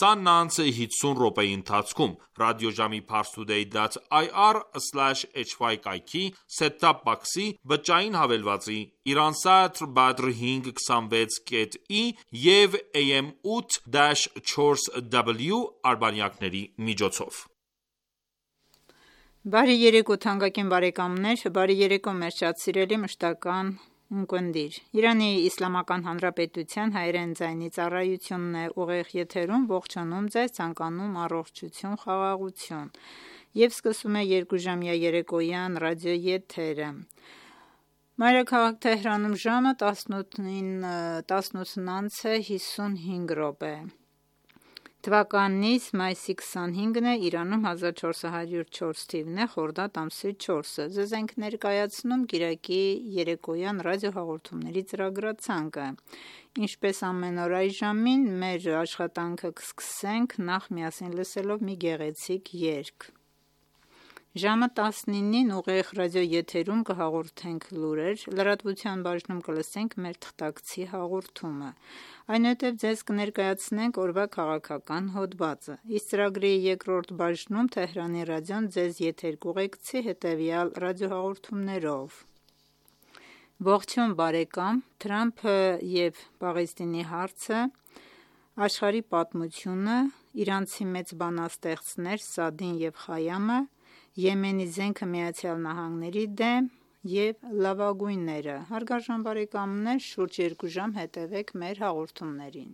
10:50 րոպեի ընթացքում: Ռադիոժամի parstoday.ir/hy կայքի set-top box-ի բջջային հավելվածի, Irandsat Badr 526.E և AM 8-4W արբանյակների միջոցով: Բարի երեկո թանկագին բարեկամներ: Բարի երեկո մեր շատ սիրելի մշտական ունկնդիր: Իրանի Իսլամական Հանրապետության հայերեն ձայնի ծառայությունն է ուղիղ եթերում ողջունում ձեզ, ցանկանում առողջություն, խաղաղություն և սկսում է երկուժամյա երեկոյան ռադիոեթերը: Մայրաքաղաք Թեհրանում ժամը 18:55 թվականիս մայիսի 25-ն է, Իրանում 1404 թիվն է, խորդադ ամսի 4-ը: Ձեզ ենք ներկայացնում կիրակի երեկոյան ռադիոհաղորդումների ծրագրացանկը: Ինչպես ամեն օր այս ժամին մեր աշխատանքը կսկսենք նախ միասին լսելով մի գեղեցիկ երգ: Ժամը 19-ին ուղիղ ռադիոեթերում կհաղորդենք լուրեր, լրատվության բաժնում կլսենք մեր թղթակցի հաղորդումը, այնուհետև ձեզ կներկայացնենք օրվա քաղաքական հոդվածը: Իսկ ծրագրի երկրորդ բաժնում Թեհրանի ռադիոն ձեզ եթեր կուղեկցի հետևյալ ռադիոհաղորդումներով: Ողջույն բարեկամ, Թրամփը և Պաղեստինի հարցը, աշխարհի պատմությունը, իրանցի մեծ բանաստեղծներ Սաադին և Խայամը, Եմենի զենքը ԱՄՆ-ի դեմ և լավագույնները: Հարգարժան բարեկամներ շուրջ երկու ժամ հետևեք մեր հաղորդումներին: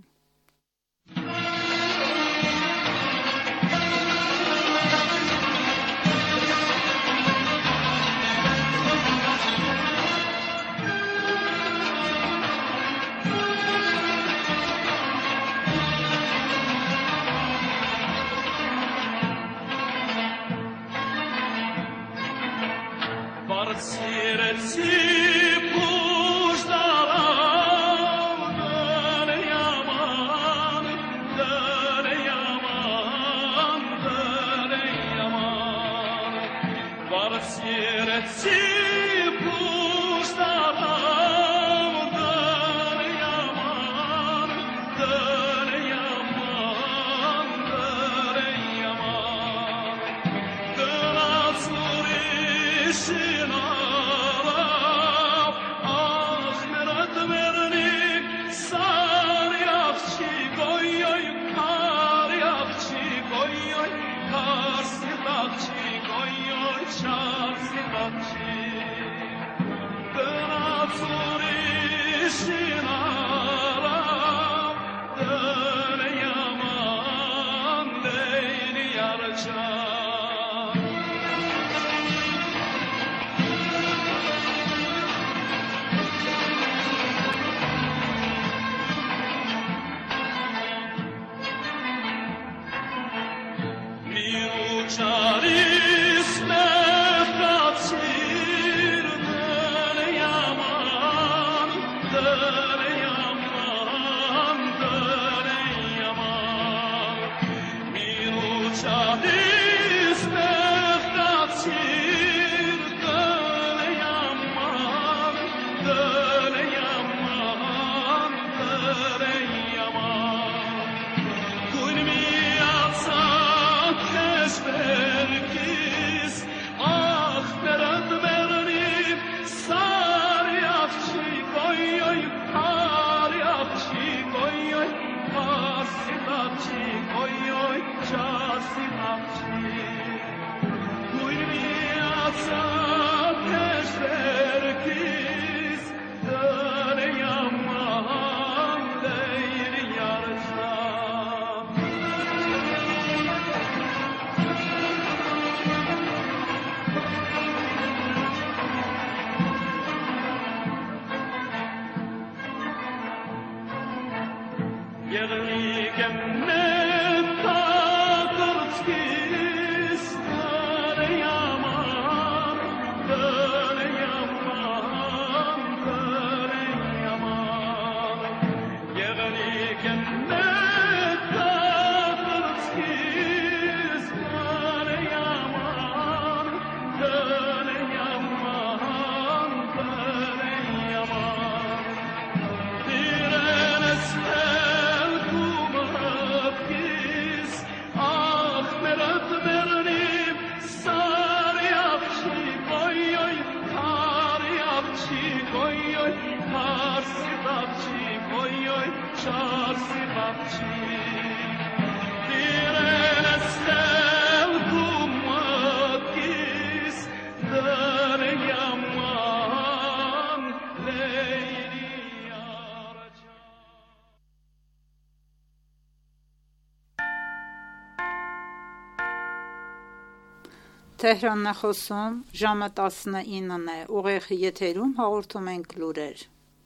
Թեհրանն է խոսում, ժամը 19-ն է, ուղիղ եթերում հաղորդում ենք լուրեր։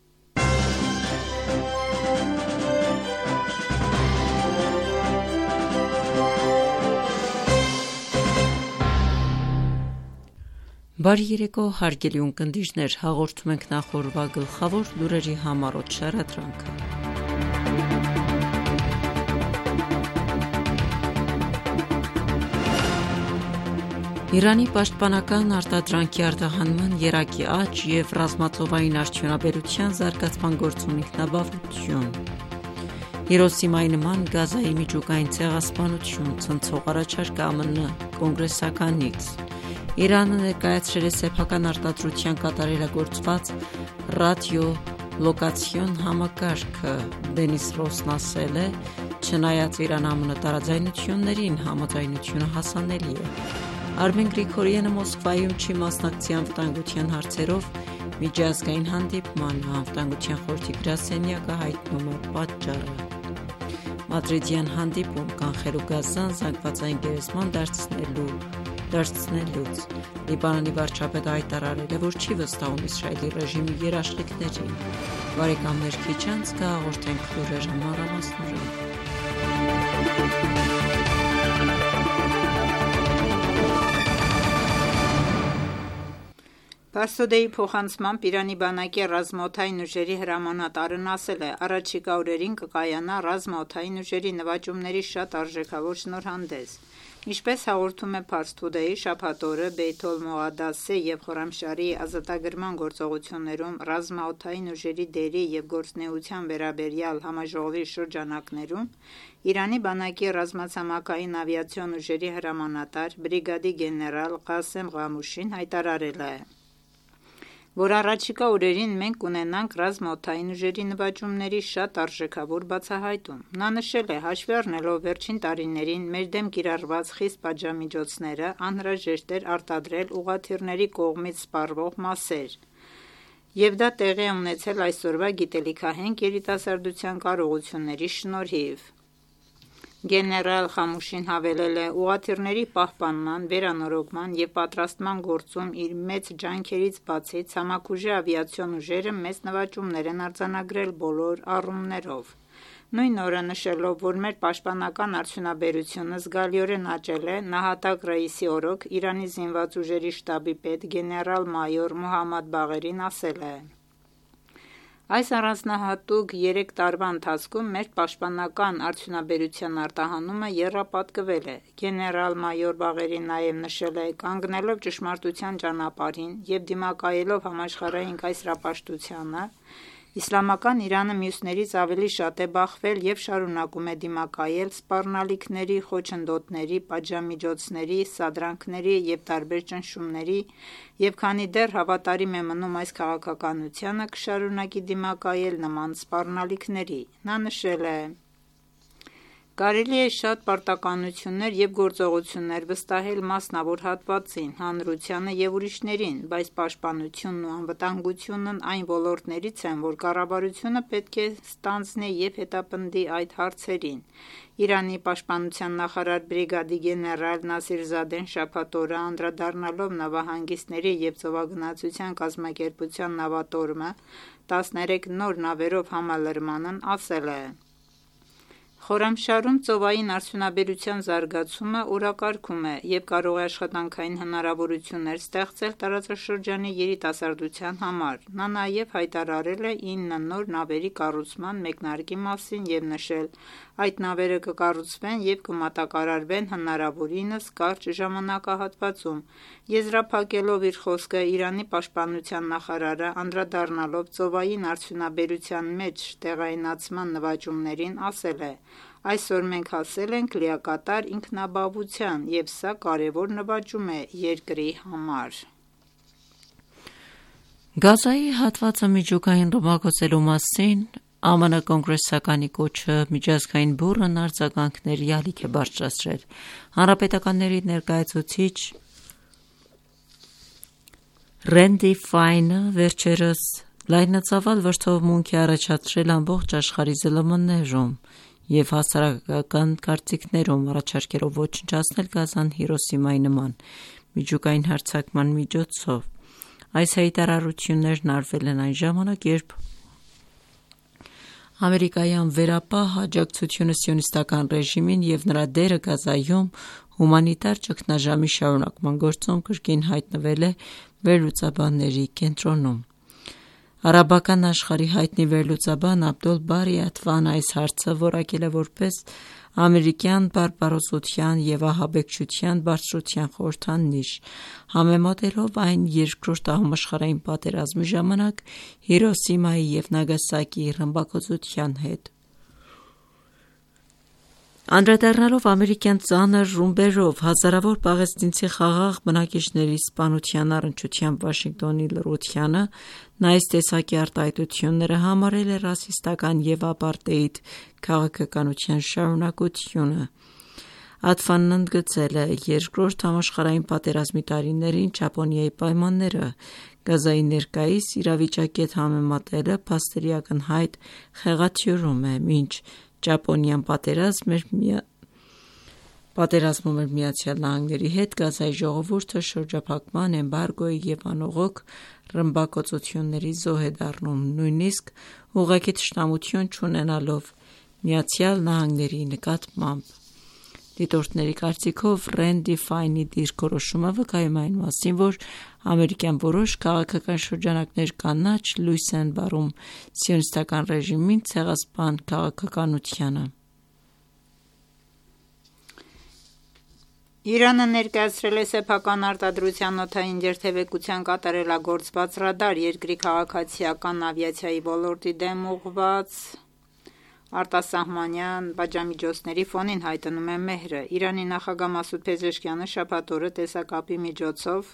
Բարի երեկո, հարգելի ունկնդիրներ, հաղորդում ենք նախորդ գլխավոր լուրերի համառոտ շարադրանքը։ Իրանի պաշտպանական արտադրանքի արտահանման երակի աճ և ռազմածովային արդյունաբերության զարգացման գործում ինքնաբավություն։ Հիրոսիմայի նման Գազայի միջուկային ցեղասպանություն, ցնցող առաջարկ ԱՄՆ կոնգրեսականից։ Իրանը ներկայացրել է սեփական արտադրության կատարելագործված ռադիոլոկացիոն համակարգը։ Դենիս Ռոսն ասել է, չնայած Իրան-ԱՄՆ տարաձայնություններին, համաձայնությունը հասանելի է։ Արմեն Գրիգորյանը Մոսկվայում չի մասնակցի անվտանգության հարցերով միջազգային հանդիպմանը, անվտանգության խորհրդի գրասենյակը հայտնում է պատճառը։ Մադրիդյան հանդիպում կանխելու Գազան զանգվածային գերեզման դարձնելուց։ Լիբանանի վարչապետը հայտարարել է, որ չի վստահում Իսրայելի ռեժիմի երաշխիքներին։ Բարեկամներ, քիչ անց կհաղորդենք լուրերը մանրամասնորեն։ Պարսոդեի փոխանցմամբ Իրանի բանակի ռազմաօդային ուժերի հրամանատարն ասել է, առաջիկա օրերին կկայանա ռազմաօդային ուժերի նվաճումների շատ արժեքավոր շնորհանդես։ Ինչպես հաղորդում է Pars Today, շաբաթ օրը Բեյթ ալ-Մողադասե և Խորամշահրի ազատագրման գործողություններում ռազմաօդային ուժերի դերի և գործունեության վերաբերյալ համաժողովի շրջանակներում Իրանի բանակի ռազմացամաքային ավիացիոն ուժերի հրամանատար բրիգադի գեներալ Ղասեմ Ղամուշին հայտարարել է, որ առաջիկա օրերին մենք կունենանք ռազմաօդային ուժերի նվաճումների շատ արժեքավոր բացահայտում։ Նա նշել է, հաշվի առնելով վերջին տարիներին մեր դեմ կիրառված խիստ պատժամիջոցները, անհրաժեշտ էր արտադրել ուղղաթիռների կողմից սպառվող մասեր, և դա տեղի է ունեցել այսօրվա գիտելիքահենք երիտասարդության կարողությունների շնորհիվ։ Գեներալ Ղամուշին հավելել է, ուղղաթիռների պահպանման, վերանորոգման և պատրաստման գործում իր մեծ ջանքերից բացի ցամաքուժի ավիացիոն ուժերը մեծ նվաճումներ են արձանագրել բոլոր առումներով։ Նույն օրը նշելով, որ մեր պաշտպանական արդյունաբերությունը զգալիորեն աճել է, նահատակ ռեիսի օրոք Իրանի զինված ուժերի շտաբի պետ գեներալ-մայոր Մոհամմադ Բաղերին ասել է. Այս առանձնահատուկ 3 տարվա ընթացքում մեր պաշտպանական արդյունաբերության արտահանումը եռապատկվել է։ Գեներալ-մայոր Բաղերին նաև նշել է, կանգնելով ճշմարտության ճանապարհին և դիմակայելով համաշխարհային կայսրապաշտությանը, Իսլամական Իրանը մյուսներից ավելի շատ է բախվել և շարունակում է դիմակայել սպառնալիքների, խոչընդոտների, պատժամիջոցների, սադրանքների և տարբեր ճնշումների, և քանի դեռ հավատարիմ է մնում այս քաղաքականությանը, կշարունակի դիմակայել նման սպառնալիքների։ Նա նշել է. Կարելի է շատ պարտականություններ և գործողություններ վստահել մասնավոր հատվածին, հանրությանը և ուրիշներին, բայց պաշտպանությունն ու անվտանգությունն այն ոլորտներից են, որ կառավարությունը պետք է ստանձնի և հետապնդի այդ հարցերին։ Իրանի պաշտպանության նախարար բրիգադի գեներալ Նասիր Զադեն շաբաթ օրը անդրադառնալով նավահանգիստների և ծովագնացության կազմակերպության նավատորմը 13 նոր նավերով համալրմանն ասել է. Խորամշահրում ծովային արդյունաբերության զարգացումը օրակարգում է և կարող է աշխատանքային հնարավորություններ ստեղծել տարածաշրջանի երիտասարդության համար։ Նա նաև հայտարարել է 9 նոր նավերի կառուցման մեկնարկի մասին և նշել, այդ նավերը կկառուցվեն և կմատակարարվեն հնարավորինս կարճ ժամանակահատվածում։ Եզրափակելով իր խոսքը Իրանի պաշտպանության նախարարը անդրադառնալով ծովային արդյունաբերության մեջ տեղայնացման նվաճումներին ասել է. Այսօր մենք հասել ենք լիակատար ինքնաբավության, և սա կարևոր նվաճում է երկրի համար։ Գազայի հատվածը միջուկային ռմբակոծելու մասին ԱՄՆ կոնգրեսականի կոչը միջազգային բուռն արձագանքների ալիք է բարձրացրել։ Հանրապետականների ներկայացուցիչ Ռենդի Ֆայնը վերջերս լայնածավալ վրդովմունք է առաջացրել ամբողջ աշխարհի ԶԼՄ-ներում և հասարակական կարծիքներում, առաջարկելով ոչնչացնել Գազան Հիրոսիմայի նման։ միջուկային հարձակման միջոցով։ Այս հայտարարություններն արվել են այն ժամանակ, երբ ամերիկայյան վերապահ աջակցությունը սիոնիստական ռեժիմին և նրա դերը Գազայում հումանիտար ճգնաժամի շարունակման գործում կրկին հայտնվել է վերլուծաբանների կենտրոնում։ Արաբական աշխարհի հայտնի վերլուծաբան Աբդոլ Բարի Աթվան այս հարցը որակել է որպես ամերիկյան բարբարոսության և ահաբեկչության բարձրության խորհրդանիշ, համեմատելով այն Երկրորդ համաշխարհային պատերազմի ժամանակ Հիրոսիմայի և Նագասակիի ռմբակոծության հետ։ Անդրադառնալով ամերիկյան ծանր ռումբերով հազարավոր պաղեստինցի խաղաղ բնակիչների սպանության առնչությամբ Վաշինգտոնի լռությանը, նա այս տեսակի արտահայտությունները համարել է ռասիստական և ապարտեիդ քաղաքականության շարունակությունը։ Աթվանն ընդգծել է Երկրորդ համաշխարհային պատերազմի տարիներին Ճապոնիայի պայմանները, Գազայի ներկայիս իրավիճակի հետ համեմատելը փաստերի ակնհայտ խեղաթյուրում է, մինչ Ճապոնիան պատերազմում էր ԱՄՆ-ի հետ, Գազայի ժողովուրդը շրջափակման, էմբարգոյի և անողոք ռմբակոծությունների զոհ է դառնում, նույնիսկ ուղղակի թշնամություն չունենալով ԱՄՆ-ի նկատմամբ։ Դիտորդների կարծիքով Ռենդի Ֆայնի դիրքորոշումը վկայում է այն մասին, որ ամերիկյան որոշ քաղաքական շրջանակներ կանաչ լույս են վառում սիոնիստական ռեժիմին ցեղասպան քաղաքականությանը։ Իրանը ներկայացրել է սեփական արտադրության օդային երթևեկության կատարելագործված ռադար՝ երկրի քաղաքացիական ավիացիայի ոլորտի դեմ ուղղված արտասահմանյան պատժամիջոցների ֆոնին, հայտնում է Մեհրը։ Իրանի նախագահ Մասուդ Փեզեշքյանը շաբաթ օրը տեսակապի միջոցով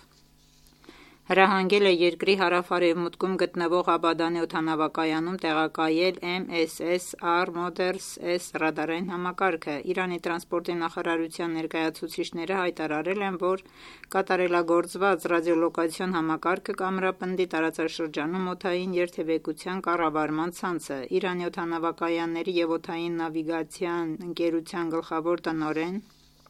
հրահանգել է երկրի հարավ-արևմուտքում գտնվող Աբադանի օդանավակայանում տեղակայել MSS-R Models S ռադարային համակարգը։ Իրանի տրանսպորտի նախարարության ներկայացուցիչները հայտարարել են, որ կատարելագործված ռադիոլոկացիոն համակարգը կամրապնդի տարածաշրջանում օդային երթևեկության կառավարման ցանցը։ Իրանի օդանավակայանների և օդային նավիգացիան ընկերության գլխավոր տնօրեն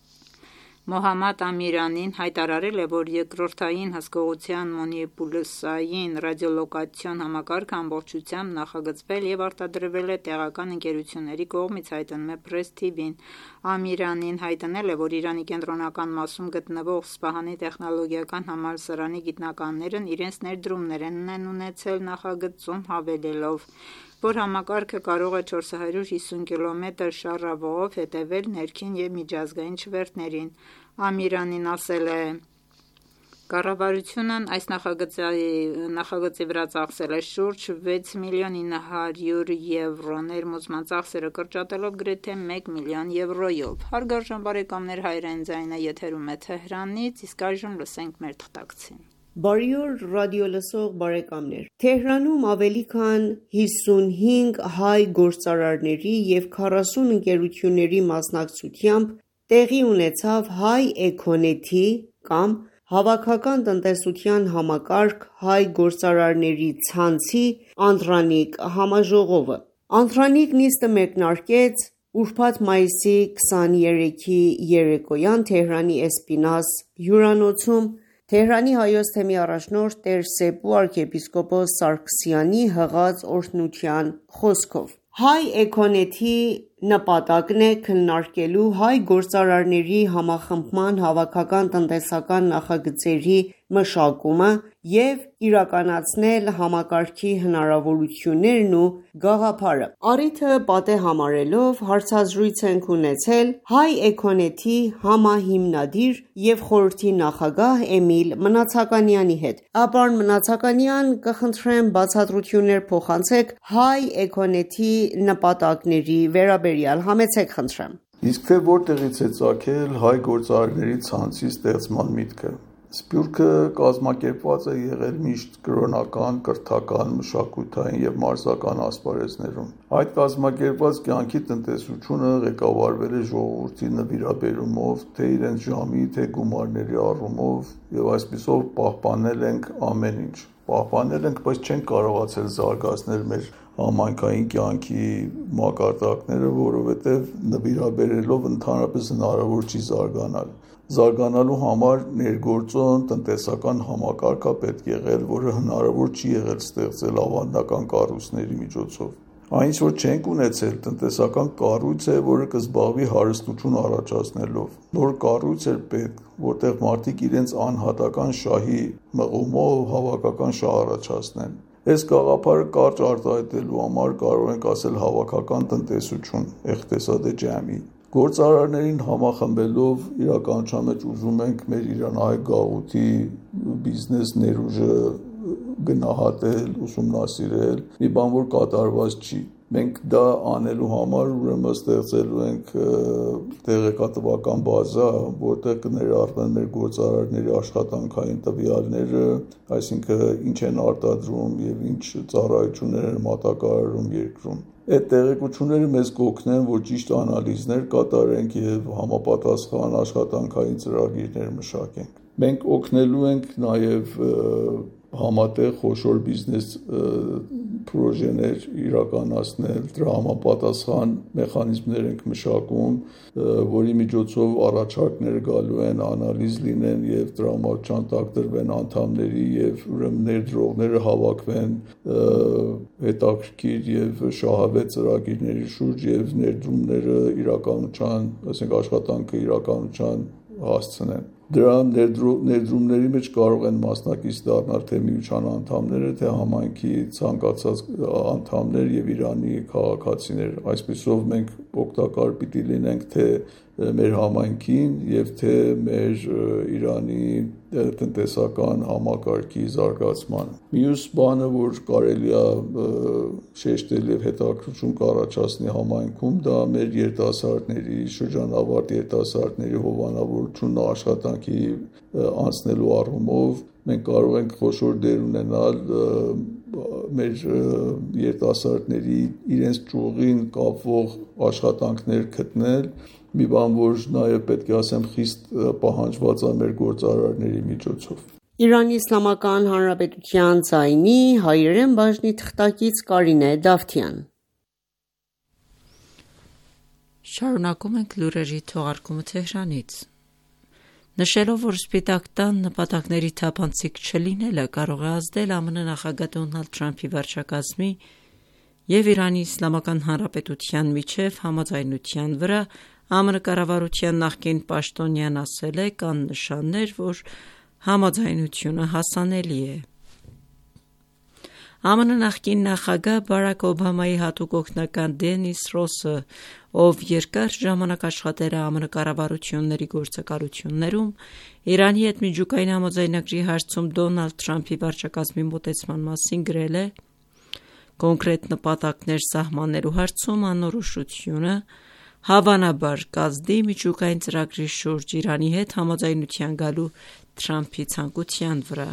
Մոհամմադ Ամիրանին հայտարարել է, որ երկրորդային հսկողության մոնիպուլսային ռադիոլոկացիոն համակարգը ամբողջությամբ նախագծվել և արտադրվել է տեղական ընկերությունների կողմից, հայտնում է Press TV-ն։ Ամիրանին հայտնել է, որ Իրանի կենտրոնական մասում գտնվող Սպահանի տեխնոլոգիական համալսարանի գիտնականներն իրենց ներդրումներ են ունեցել նախագծում, հավելելով, որ համակարգը կարող է 450 կմ շառավղով հետևել ներքին և միջազգային չվերթներին։ Ամիրանին ասել է. Կառավարությունն այս նախագծի վրա ծախսել է շուրջ 6,9 միլիոն եվրո, ներմուծման ծախսերը կրճատելով գրեթե 1 միլիոն եվրոյով։ Հարգարժան բարեկամներ, Հայրեն ձայնը եթերում է Թեհրանից, իսկ այժմ լսենք մեր թղթակցին։ Բարի օր ռադիոլսող բարեկամներ։ Թեհրանում ավելի քան 55 հայ գործարարների և 40 ընկերությունների մասնակցությամբ տեղի ունեցավ Հայ Էքոնեթի կամ Հավաքական տնտեսության համակարգ հայ գործարարների ցանցի անդրանիկ համաժողովը։ Անդրանիկ նիստը մեկնարկեց ուրբաթ մայիսի 23-ի երեկոյան Թեհրանի Էսպինաս հյուրանոցում Թեհրանի Հայոց թեմի առաջնորդ Տեր Սեպու arքեպիսկոպոս Սարգսյանի հղած օրհնության խոսքով։ Հայ Էքոնեթի նպատակն է քննարկելու հայ գործարարների համախմբման հավաքական տնտեսական նախագծերի մշակումը և իրականացնել համակարգի հնարավորություններն ու գաղափարը։ Առիթը պատեհ համարելով հարցազրույց ենք ունեցել Հայ Էքոնեթի համահիմնադիր և խորհրդի նախագահ Էմիլ Մնացականյանի հետ։ Պարոն Մնացականյան, կխնդրեմ բացատրություններ փոխանցեք Հայ Էքոնեթի նպատակների վերաբերյալ, համեցեք խնդրեմ։ Իսկ թե որտեղից է ծագել հայ գործարարների ցանցի ստեղծման միտքը։ Սփյուռքը կազմակերպված է եղել միշտ կրոնական, կրթական, մշակութային և մարզական ասպարեզներում։ Այդ կազմակերպված կյանքի տնտեսությունը ղեկավարվել է ժողովրդի նվիրաբերումով, թե իրենց ժամի, թե գումարների առումով, և այսպիսով պահպանել ենք ամեն ինչ։ Պահպանել ենք, բայց չենք կարողացել զարգացնել մեր համայնքային կյանքի մակարդակները, որովհետև նվիրաբերելով ընդհանրապես հնարավոր չի զարգանալ։ Զարգանալու համար ներգործոն տնտեսական համակարգը պետք եղել, որը հնարավոր չի եղել ստեղծել ավանդական կառույցների միջոցով։ Այն, ինչ որ չենք ունեցել, տնտեսական կառույց է, որը կզբաղվի հարստություն առաջացնելով։ Նոր կառույց էր պետք, որտեղ մարդիկ իրենց անհատական շահի մղումով հավաքական շահ առաջացնեն։ Այս գաղափարը կարճ արտահայտելու համար կարող ենք ասել հավաքական տնտեսություն, էղտեսադե ջամի։ Գործարարներին համախմբելով իրականության մեջ ուզում ենք մեր իրանահայ գաղութի բիզնես ներուժը գնահատել, ուսումնասիրել, մի բան որ կատարված չի։ Մենք դա անելու համար ուրեմն ստեղծելու ենք տեղեկատվական բազա, որտեղ կներառվեն մեր գործարարների աշխատանքային տվյալները, այսինքն ինչ են արտադրում եւ ինչ ծառայություններ են մատակարարում երկրում։ Այդ տեղեկությունները մեզ կօգնեն, որ ճիշտ անալիզներ կատարենք եւ համապատասխան աշխատանքային ծրագիրներ մշակենք։ Մենք օգնելու ենք նաեւ համատեղ խոշոր բիզնես պրոժեներ իրականացնել, դրա համապատասխան մեխանիզմներ ենք մշակում, որի միջոցով առաջարկները գալու են, անալիզ լինեն եւ տրամադրության տակ դրվեն անդամների եւ ուրեմն ներդրողները հավաքվեն հետաքրքիր եւ շահավետ ծրագիրների շուրջ եւ ներդրումները իրականության, ասենք աշխատանքը իրականության հասցնեն։ Դրա ներդրումների մեջ կարող են մասնակից դառնալ թե միության անդամները, թե համայնքի ցանկացած անդամներ եւ Իրանի քաղաքացիներ։ Այսպիսով մենք օգտակար պիտի լինենք թե մեր համայնքին եւ թե մեր Իրանի տնտեսական համակարգի զարգացմանը։ Մյուս բանը, որ կարելի է շեշտել եւ հետաքրքրություն կառաջացնի համայնքում, դա մեր երիտասարդների, շրջանավարտ երիտասարդների հովանավորությունն աշխատանքի անցնելու առումով մենք կարող ենք խոշոր դեր ունենալ մեր երիտասարդների իրենց ճյուղին կապվող աշխատանքներ գտնել, մի բան, որ նաև պետք է ասեմ խիստ պահանջված է մեր գործարարների միջոցով։ Իրանի Իսլամական Հանրապետության ձայնի հայերեն բաժնի թղթակից Կարինե Դավթյան։ Շարունակում ենք լուրերի թողարկումը Թեհրանից։ Նշելով, որ Սպիտակ տան նպատակների թափանցիկ չլինելը կարող է ազդել ԱՄՆ նախագահ Դոնալդ Թրամփի վարչակազմի եւ Իրանի Իսլամական Հանրապետության միջև համաձայնության վրա, ԱՄՆ կառավարության նախկին պաշտոնյան ասել է, կան նշաններ, որ համաձայնությունը հասանելի է։ ԱՄՆ նախկին նախագահ Բարաք Օբամայի հատուկ օգնական Դենիս Ռոսը, ով երկար ժամանակ աշխատել է ԱՄՆ կառավարությունների գործակալություններում, Իրանի հետ միջուկային համաձայնագրի հարցում Դոնալդ Թրամփի վարչակազմի մոտեցման մասին գրել է. կոնկրետ նպատակներ սահմանելու հարցում անորոշությունը հավանաբար կազդի միջուկային ծրագրի շուրջ Իրանի հետ համաձայնության գալու Թրամփի ցանկության վրա։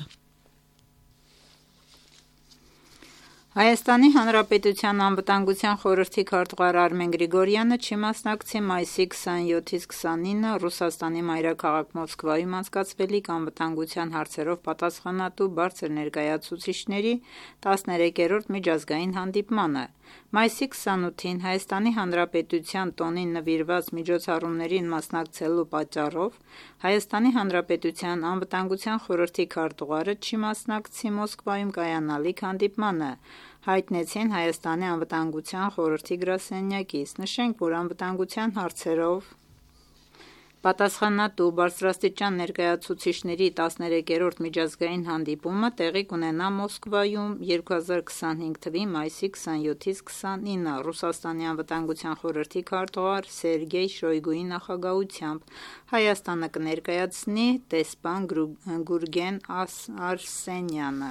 Հայաստանի Հանրապետության անվտանգության խորհրդի քարտուղար Արմեն Գրիգորյանը չի մասնակցի մայիսի 27-ից 29 Ռուսաստանի մայրաքաղաք Մոսկվայում անցկացվելիք անվտանգության հարցերով պատասխանատու բարձր ներկայացուցիչների 13-րդ միջազգային հանդիպմանը։ Մայիսի 28-ին Հայաստանի Հանրապետության տոնին նվիրված միջոցառումներին մասնակցելու պատճառով Հայաստանի Հանրապետության անվտանգության խորհրդի քարտուղարը չի մասնակցի Մոսկվայում կայանալիք հանդիպմանը, հայտնեցին Հայաստանի անվտանգության խորհրդի գրասենյակից։ Նշենք, որ անվտանգության հարցերով պատասխանատու բարձրաստիճան ներկայացուցիչների 13-րդ միջազգային հանդիպումը տեղի կունենա Մոսկվայում 2025 թվականի մայիսի 27-ից 29 Ռուսաստանի անվտանգության խորհրդի քարտուղար Սերգեյ Շոյգուի նախագահությամբ։ Հայաստանը կներկայացնի տեսփան Գուրգեն Արսենյանը։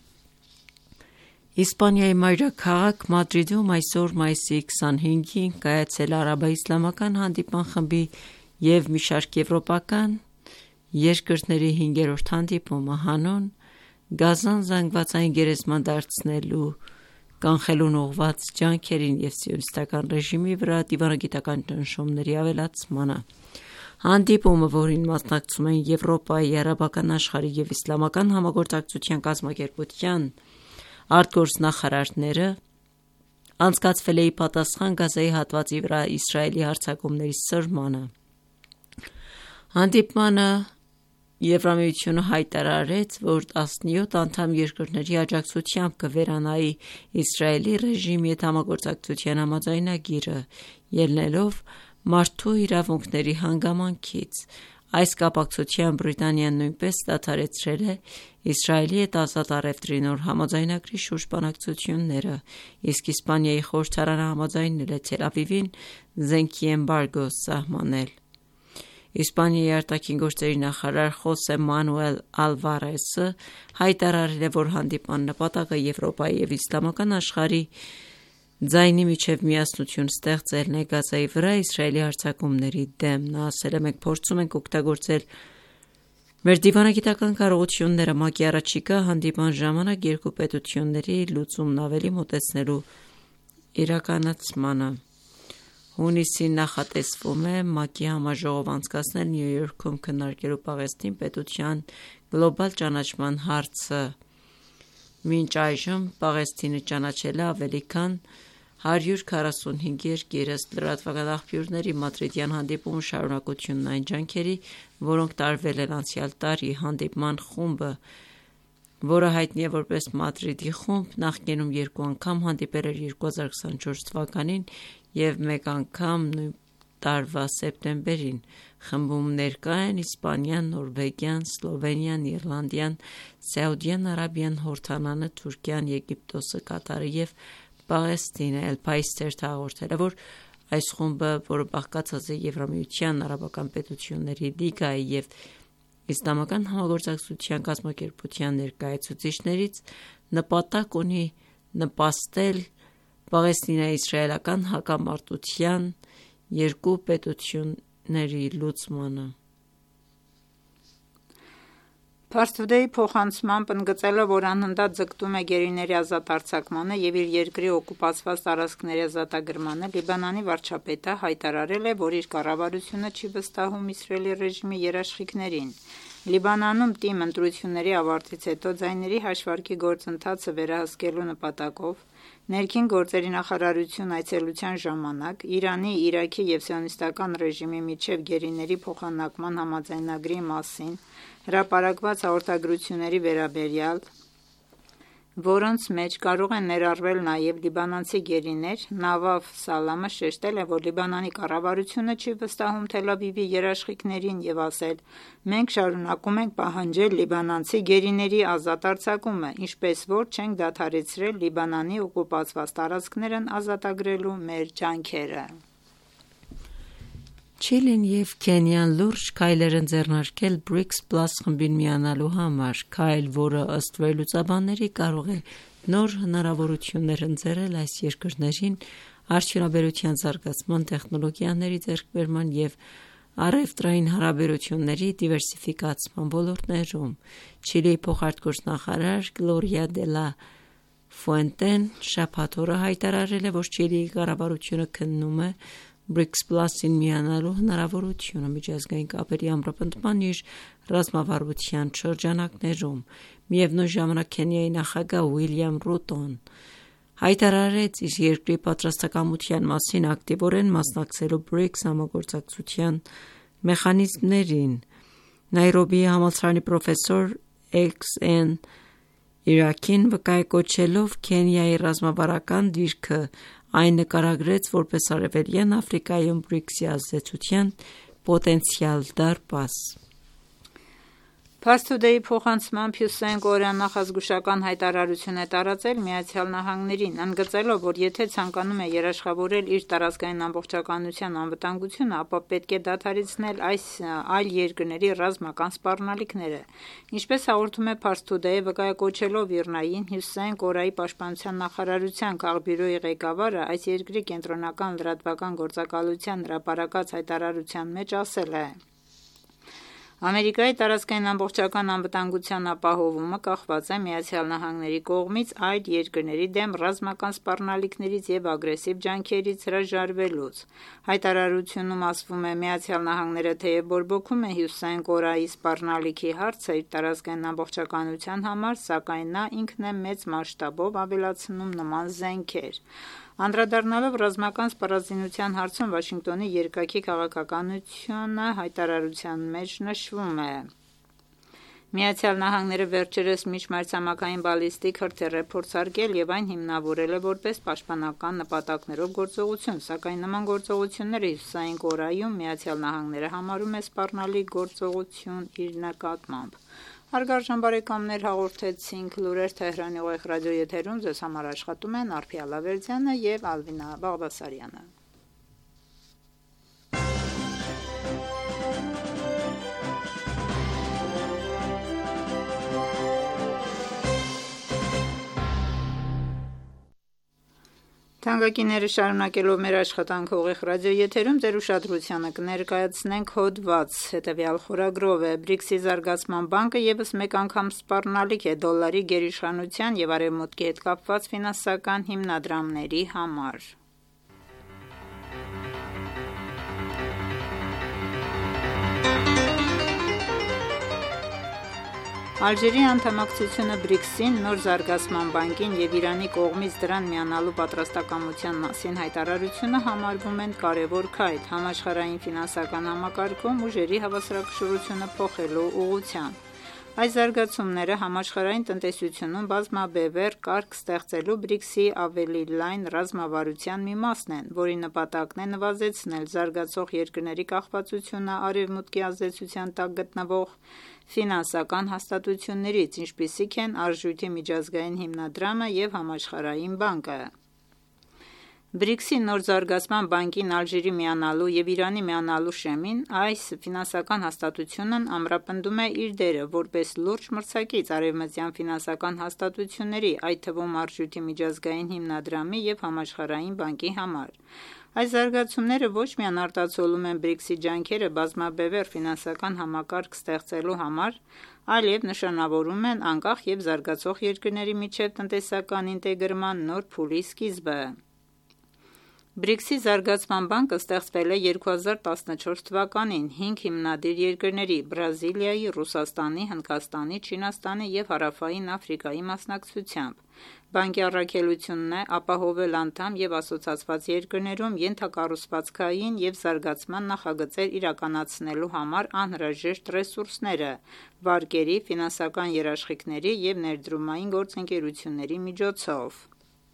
Իսպանիայի մայրաքաղաք Մադրիդում այսօր մայիսի 25-ին կայացել Արաբա-իսլամական հանդիպման խմբի և մի շարք եվրոպական երկրների 5-րդ հանդիպումը հանուն Գազան զանգվածային գերեզման դարձնելու կանխելուն ուղղված ջանքերին և սիոնիստական ռեժիմի վրա դիվանագիտական ճնշումների ավելացմանը։ Հանդիպումը, որին մասնակցում են Եվրոպայի, Արաբական աշխարհի և Իսլամական համագործակցության կազմակերպության արտգործնախարարները, անցկացվել է ի պատասխան Գազայի հատվածի վրա Իսրայելի հարձակումների սրմանը։ Հանդիպմանը Եվրամիությունը հայտարարեց, որ 17 անդամ երկրների աջակցությամբ կվերանայի Իսրայելի ռեժիմի հետ համագործակցության համաձայնագիրը, ելնելով մարդու իրավունքների հանգամանքից։ Այս կապակցությամբ Բրիտանիան նույնպես դադարեցրել է Իսրայելի հետ ազատ առևտրի նոր համաձայնագրի շուրջ բանակցությունները, իսկ Իսպանիայի խորհրդարանը համաձայնել է Թել Ավիվին զենքի էմբարգո սահմանել։ Իսպանիայի արտաքին գործերի նախարար Խոսե Մանուել Ալվարեսը հայտարարել է, որ հանդիպման նպատակը Եվրոպայի և իսլամական աշխարհի ձայնի միջև միասնություն ստեղծելն է Գազայի վրա Իսրայելի հարձակումների դեմ։ Նա ասել է. «Մենք փորձում ենք օգտագործել մեր դիվանագիտական կարողությունները ՄԱԿ-ի առաջիկա հանդիպման ժամանակ երկու պետությունների լուծումն ավելի մոտեցնելու իրականացմանը»։ Հունիսին նախատեսվում է ՄԱԿ-ի համաժողով անցկացնել Նյու Յորքում քննարկելու Պաղեստին պետության գլոբալ ճանաչման հարցը։ Մինչ այժմ Պաղեստինը ճանաչել է ավելի քան 145 երկիր, ըստ լրատվական աղբյուրների։ Մադրիդյան հանդիպումը շարունակությունն այն ջանքերի, որոնք տարվել են անցյալ տարի։ Հանդիպման խումբը, որը հայտնի է որպես Մադրիդի խումբ, նախկինում երկու անգամ հանդիպել էր 2024 թվականին և մեկ անգամ նույն տարվա սեպտեմբերին։ Խմբում ներկա են Իսպանիան, Նորվեգիան, Սլովենիան, Իռլանդիան, Սաուդյան Արաբիան, Հորդանանը, Թուրքիան, Եգիպտոսը, Կատարը և Պաղեստինը։ El País թերթը հաղորդել է, որ այս խումբը, որը բաղկացած է Եվրամիության, Արաբական պետությունների լիգայի և Իսլամական համագործակցության կազմակերպության ներկայացուցիչներից, նպատակ ունի նպաստել պաղեստինա-իսրայելական հակամարտության երկու պետությունների լուծմանը։ Pars Today փոխանցմամբ ընդգծելով, որ անընդհատ ձգտում է գերիների ազատ արձակմանը և իր երկրի օկուպացված տարածքների ազատագրմանը, Լիբանանի վարչապետը հայտարարել է, որ իր կառավարությունը չի վստահում Իսրայելի ռեժիմի երաշխիքներին։ Լիբանանում ՏԻՄ ընտրությունների ավարտից հետո ձայների հաշվարկի գործընթացը վերահսկելու նպատակով ներքին գործերի նախարարություն այցելության ժամանակ Իրանի, Իրաքի և Սիոնիստական ռեժիմի միջև գերիների փոխանակման համաձայնագրի մասին հրապարակված հաղորդագրությունների վերաբերյալ, որոնց մեջ կարող են ներառվել նաև լիբանանցի գերիներ, Նավաֆ Սալամը շեշտել է, որ Լիբանանի կառավարությունը չի վստահում Թել Ավիվի երաշխիքներին և ասել. «Մենք շարունակում ենք պահանջել լիբանանցի գերիների ազատ արձակումը, ինչպես որ չենք դադարեցրել Լիբանանի օկուպացված տարածքներն ազատագրելու մեր ջանքերը»։ Չիլին և Քենիան լուրջ քայլեր են ձեռնարկել BRICS+ խմբին միանալու համար, քայլ, որը ըստ վերլուծաբանների կարող է նոր հնարավորություններ ընձեռել այս երկրներին արդյունաբերության զարգացման, տեխնոլոգիաների ձեռքբերման և առևտրային հարաբերությունների դիվերսիֆիկացման ոլորտներում։ Չիլիի փոխարտգործնախարար Գլորիա դե լա Ֆուենտեն շաբաթ օրը հայտարարել է, որ Չիլիի կառավարությունը քննում է BRICS+-ին միանալու հնարավորությունը միջազգային կապերի ամրապնդման իր ռազմավարության շրջանակներում։ Միևնույն ժամանակ Քենիայի նախագահ Ուիլյամ Ռուտոն հայտարարեց իր երկրի պատրաստակամության մասին ակտիվորեն մասնակցելու BRICS համագործակցության մեխանիզմներին։ Նայրոբիի համալսարանի պրոֆեսոր XN Իրաքին վկայակոչելով Քենիայի ռազմավարական դիրքը, այն նկարագրեց որպես Արևելյան Աֆրիկայում BRICS-ի ազդեցության պոտենցիալ դարպաս։ Pars Today փոխանցմամբ Հյուսեյն Կորեան նախազգուշական հայտարարություն է տարածել ԱՄՆ-ին, ընդգծելով, որ եթե ցանկանում է երաշխավորել իր տարածքային ամբողջականության անվտանգությունը, ապա պետք է դադարեցնել այլ երկրների ռազմական սպառնալիքները։ Ինչպես հաղորդում է Pars Today-ը, վկայակոչելով ԻՌՆԱ-ին, Հյուսեյն Կորեայի պաշտպանության նախարարության քաղբյուրոյի ղեկավարը այս երկրի կենտրոնական լրատվական գործակալության հրապարակած հայտարարության մեջ ասել է. «Ամերիկայի տարածքային ամբողջական անվտանգության ապահովումը կախված է ԱՄՆ-ի կողմից այլ երկրների դեմ ռազմական սպառնալիքներից և ագրեսիվ ջանքերից հրաժարվելուց»։ Հայտարարությունում ասվում է. «ԱՄՆ-ը թեև բորբոքում է Հյուսեյն Կորեայի սպառնալիքի հարցը իր տարածքային ամբողջականության համար, սակայն նա ինքն է մեծ մասշտաբով ավելացնում նման զենքեր»։ Անդրադառնալով ռազմական սպառազինության հարցում Վաշինգտոնի երկակի քաղաքականությունը հայտարարության մեջ նշվում է. Միացյալ Նահանգները վերջերս միջմայրցամաքային բալիստիկ հրթիռ է փորձարկել եւ այն հիմնավորել է որպես պաշտպանական նպատակներով գործողություն, սակայն նման գործողությունները Հյուսիսային Կորեայում Միացյալ Նահանգները համարում է սպառնալիք գործողություն իր նկատմամբ։ Հարգարժան բարեկամներ, հաղորդեցինք լուրեր Թեհրանի ուղիղ ռադիոեթերում, ձեզ համար աշխատում են Արփիա Լավերդյանը եւ Ալվինա Բաղդասարյանը։ Թանկագինները շարունակելով մեր աշխատանքը ուղիղ ռադիոեթերում ձեր ուշադրությանը կներկայացնենք հոդված հետևյալ խորագրով է. BRICS-ի զարգացման բանկը ևս մեկ անգամ սպառնալիք է դոլարի գերիշխանության եւ արևմուտքի հետ կապված ֆինանսական հիմնադրամների համար։ Ալժիրի անդամակցությունը BRICS-ին, նոր զարգացման բանկին եւ Իրանի կողմից դրան միանալու պատրաստակամության մասին հայտարարությունը համարվում են կարևոր քայլ համաշխարհային ֆինանսական համակարգում ուժերի հավասարակշռությունը փոխելու ուղղությամբ։ Այս զարգացումները համաշխարհային տնտեսությունում բազմաբևեռ կարգ ստեղծելու BRICS-ի ավելի լայն ռազմավարության մի մասն են, որի նպատակն է նվազեցնել զարգացող երկրների կախվածությունը արևմուտքի ազդեցության տակ գտնվող ֆինանսական հաստատություններից, ինչպիսիք են Արժույթի միջազգային հիմնադրամը եւ Համաշխարհային բանկը։ BRICS-ի նոր զարգացման բանկին Ալժիրի միանալու եւ Իրանի միանալու շեմին այս ֆինանսական հաստատությունն ամրապնդում է իր դերը որպես լուրջ մրցակից արևմտյան ֆինանսական հաստատությունների, այդ թվում Արժույթի միջազգային հիմնադրամի եւ Համաշխարհային բանկի համար։ Այս զարգացումները ոչ միայն արտացոլում են BRICS-ի ջանքերը բազմաբևեռ ֆինանսական համակարգ ստեղծելու համար, այլև նշանավորում են անկախ եւ զարգացող երկրների միջև տնտեսական ինտեգրման նոր փուլի սկիզբը։ BRICS-ի զարգացման բանկը ստեղծվել է 2014 թվականին 5 հիմնադիր երկրների՝ Բրազիլիայի, Ռուսաստանի, Հնդկաստանի, Չինաստանի եւ Հարավային Աֆրիկայի մասնակցությամբ։ Բանկի առաքելությունն է ապահովել անդամ եւ ասոցացված երկրներում ենթակառուցվածքային եւ զարգացման նախագծեր իրականացնելու համար անհրաժեշտ ռեսուրսները՝ վարկերի, ֆինանսական երաշխիքների եւ ներդրումային գործընկերությունների միջոցով։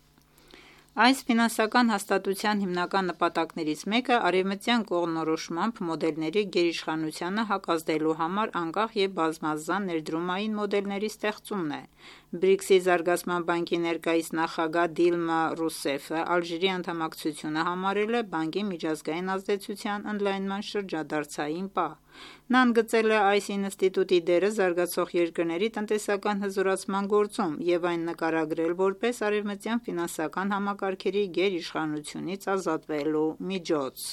Այս ֆինանսական հաստատության հիմնական նպատակներից մեկը արևմտյան կողմնորոշմամբ մոդելների գերիշխանությանը հակազդելու համար անկախ եւ բազմազան ներդրումային մոդելների ստեղծումն է։ BRICS-ի զարգացման բանկի ներկայիս նախագահ Դիլմա Ռուսեֆը Ալժիրի անդամակցությունը համարել է բանկի միջազգային ազդեցության ընդլայնման շրջադարձային պահ։ Նա ընդգծել է այս ինստիտուտի դերը զարգացող երկրների տնտեսական հզորացման գործում եւ այն նկարագրել որպես արևմտյան ֆինանսական համակարգերի գերիշխանությունից ազատվելու միջոց։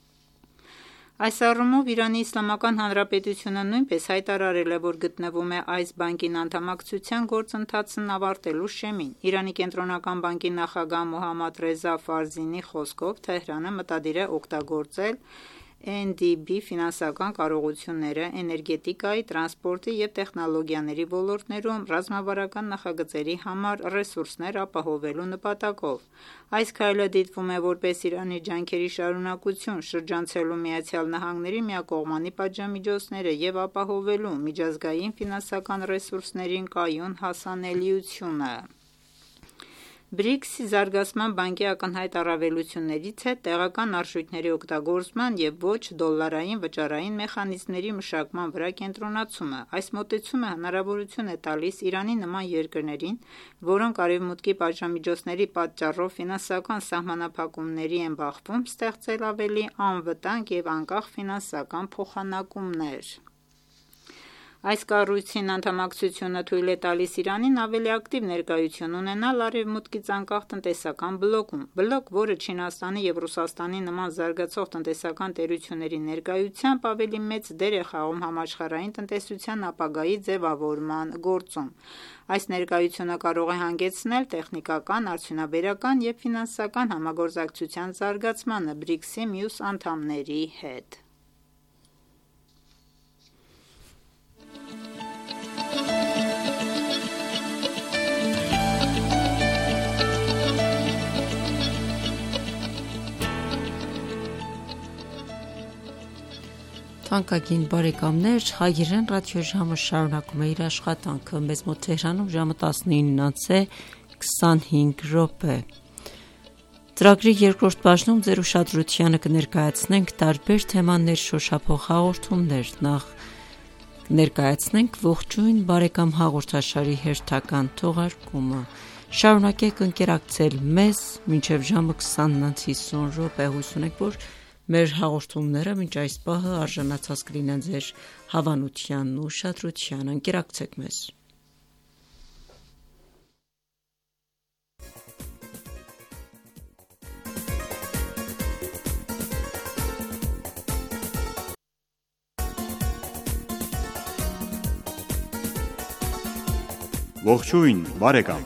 Այս առումով Իրանի Իսլամական Հանրապետությունը նույնպես հայտարարել է, որ գտնվում է այս բանկին անդամակցության գործընթացն ավարտելու շեմին։ Իրանի կենտրոնական բանկի նախագահ Մոհամմադ Ռեզա Ֆարզինի խոսքով Թեհրանը մտադիր է օգտագործել NDB ֆինանսական կարողությունները էներգետիկայի, տրանսպորտի եւ տեխնոլոգիաների ոլորտներում ռազմավարական նախագծերի համար ռեսուրսներ ապահովելու նպատակով։ Այս քայլը դիտվում է որպես Իրանի ջանքերի շարունակություն շրջանցելու Միացյալ Նահանգների միակողմանի պատժամիջոցները եւ ապահովելու միջազգային ֆինանսական ռեսուրսներին կայուն հասանելիությունը։ BRICS-ի զարգացման բանկի ակնհայտ առավելություններից է տեղական արժույթների օգտագործման եւ ոչ դոլարային վճարային մեխանիզմների մշակման վրա կենտրոնացումը։ Այս մոտեցումը հնարավորություն է տալիս Իրանի նման երկրներին, որոնք արևմուտքի պատժամիջոցների պատճառով ֆինանսական սահմանափակումների են բախվում, ստեղծել ավելի անվտանգ եւ անկախ ֆինանսական փոխանակումներ։ Այս կառույցին անդամակցությունը թույլ է տալիս Իրանին ավելի ակտիվ ներկայություն ունենալ արևմուտքից անկախ տնտեսական բլոկում, որը Չինաստանի եւ Ռուսաստանի նման զարգացող տնտեսական տերությունների ներկայությամբ ավելի մեծ դեր է խաղում համաշխարհային տնտեսության ապագայի ձևավորման գործում։ Այս ներկայությունը կարող է հանգեցնել տեխնիկական, արդյունաբերական եւ ֆինանսական համագործակցության զարգացմանը BRICS-ի մյուս անդամների հետ։ Թանկագին բարեկամներ, հայերեն ռադիոժամը շարունակում է իր աշխատանքը։ Մեզ մոտ Թեհրանում ժամը 19:25 Ծրագրի երկրորդ բաժնում ձեր ուշադրությանը կներկայացնենք տարբեր թեմաներ շոշափող հաղորդումներ։ Նախ կներկայացնենք ողջույն բարեկամ հաղորդաշարի հերթական թողարկումը։ Շարունակեք ընկերակցել մեզ մինչև ժամը 20:50 հույս ունենք, որ մեր հաղորդումները մինչ այս պահը արժանացած կլինեն ձեր հավանությանն ու ուշադրությանը։ Ընկերակցեք մեզ։ Ողջույն բարեկամ։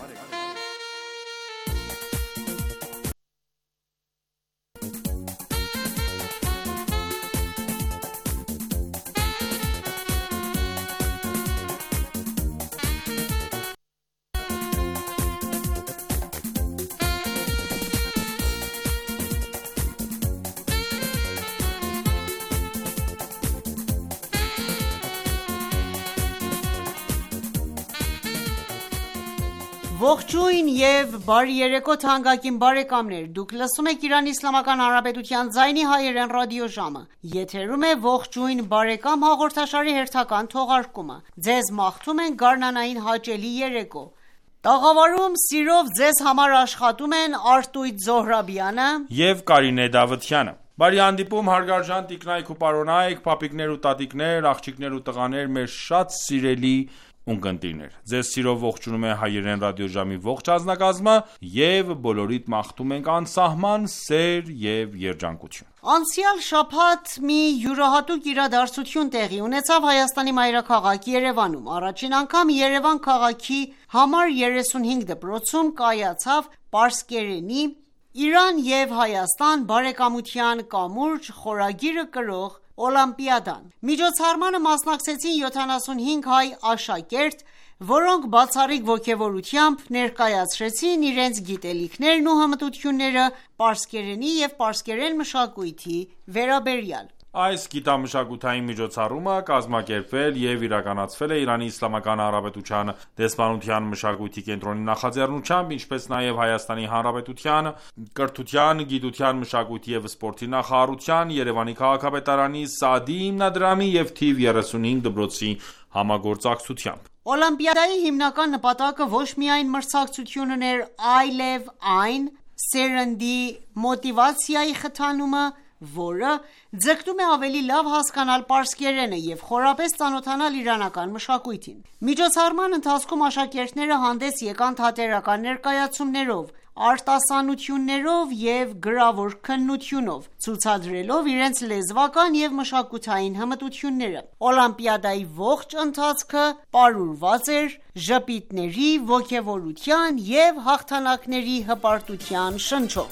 Ողջույն եւ բարի երեկո թանկագին բարեկամներ, դուք լսում եք Իրանի Իսլամական Հանրապետության ձայնի հայերեն ռադիոժամը։ Եթերում է ողջույն բարեկամ հաղորդաշարի հերթական թողարկումը։ Ձեզ մաղթում են գարնանային հաճելի երեկո։ Տաղավարում սիրով ձեզ համար աշխատում են Արտույտ Զոհրաբյանը եւ Կարինե Դավթյանը։ Բարի հանդիպում հարգարժան տիկնայք ու պարոնայք, պապիկներ ու տատիկներ, աղջիկներ ու տղաներ, մեր շատ սիրելի ունկնդիրներ։ Ձեզ սիրով ողջունում է հայերեն ռադիոժամի ողջ անձնակազմը եւ բոլորիդ մաղթում ենք անսահման սեր եւ երջանկություն։ Անցյալ շաբաթ մի յուրահատուկ իրադարձություն տեղի ունեցավ Հայաստանի մայրաքաղաք Երևանում։ Առաջին անգամ Երևան քաղաքի համար 35 դպրոցում կայացավ պարսկերենի Իրան եւ Հայաստան բարեկամության կամուրջ խորագիրը կրող Օլիմպիադան։ Միջոցառմանը մասնակցեցին 75 հայ աշակերտ, որոնք բացառիկ ոգևորությամբ ներկայացրեցին իրենց գիտելիքներն ու հմտությունները պարսկերենի եւ պարսկերեն մշակույթի վերաբերյալ։ Այս գիտամշակութային միջոցառումը կազմակերպվել եւ իրականացվել է Իրանի Իսլամական Հանրապետության դեսպանության մշակույթի կենտրոնի նախաձեռնությամբ, ինչպես նաեւ Հայաստանի Հանրապետության կրթության, գիտության, մշակույթի եւ սպորտի նախարարության, Երևանի քաղաքապետարանի, Սաադի հիմնադրամի եւ թիվ 35 դպրոցի համագործակցությամբ։ Օլիմպիադայի հիմնական նպատակը ոչ միայն մրցակցությունն էր, այլև այն սերնդի մոտիվացիայի խթանումը, որը ձգտում է ավելի լավ հասկանալ պարսկերենը եւ խորապես ծանոթանալ իրանական մշակույթին։ Միջոցառման ընթացքում աշակերտները հանդես եկան թատերական ներկայացումներով, արտասանություններով եւ գրավոր քննությունով, ցուցադրելով իրենց լեզվական եւ մշակութային հմտությունները։ Օլիմպիադայի ողջ ընթացքը պարուրված էր ժպիտների, ոգևորության եւ հաղթանակների հպարտության շնչով։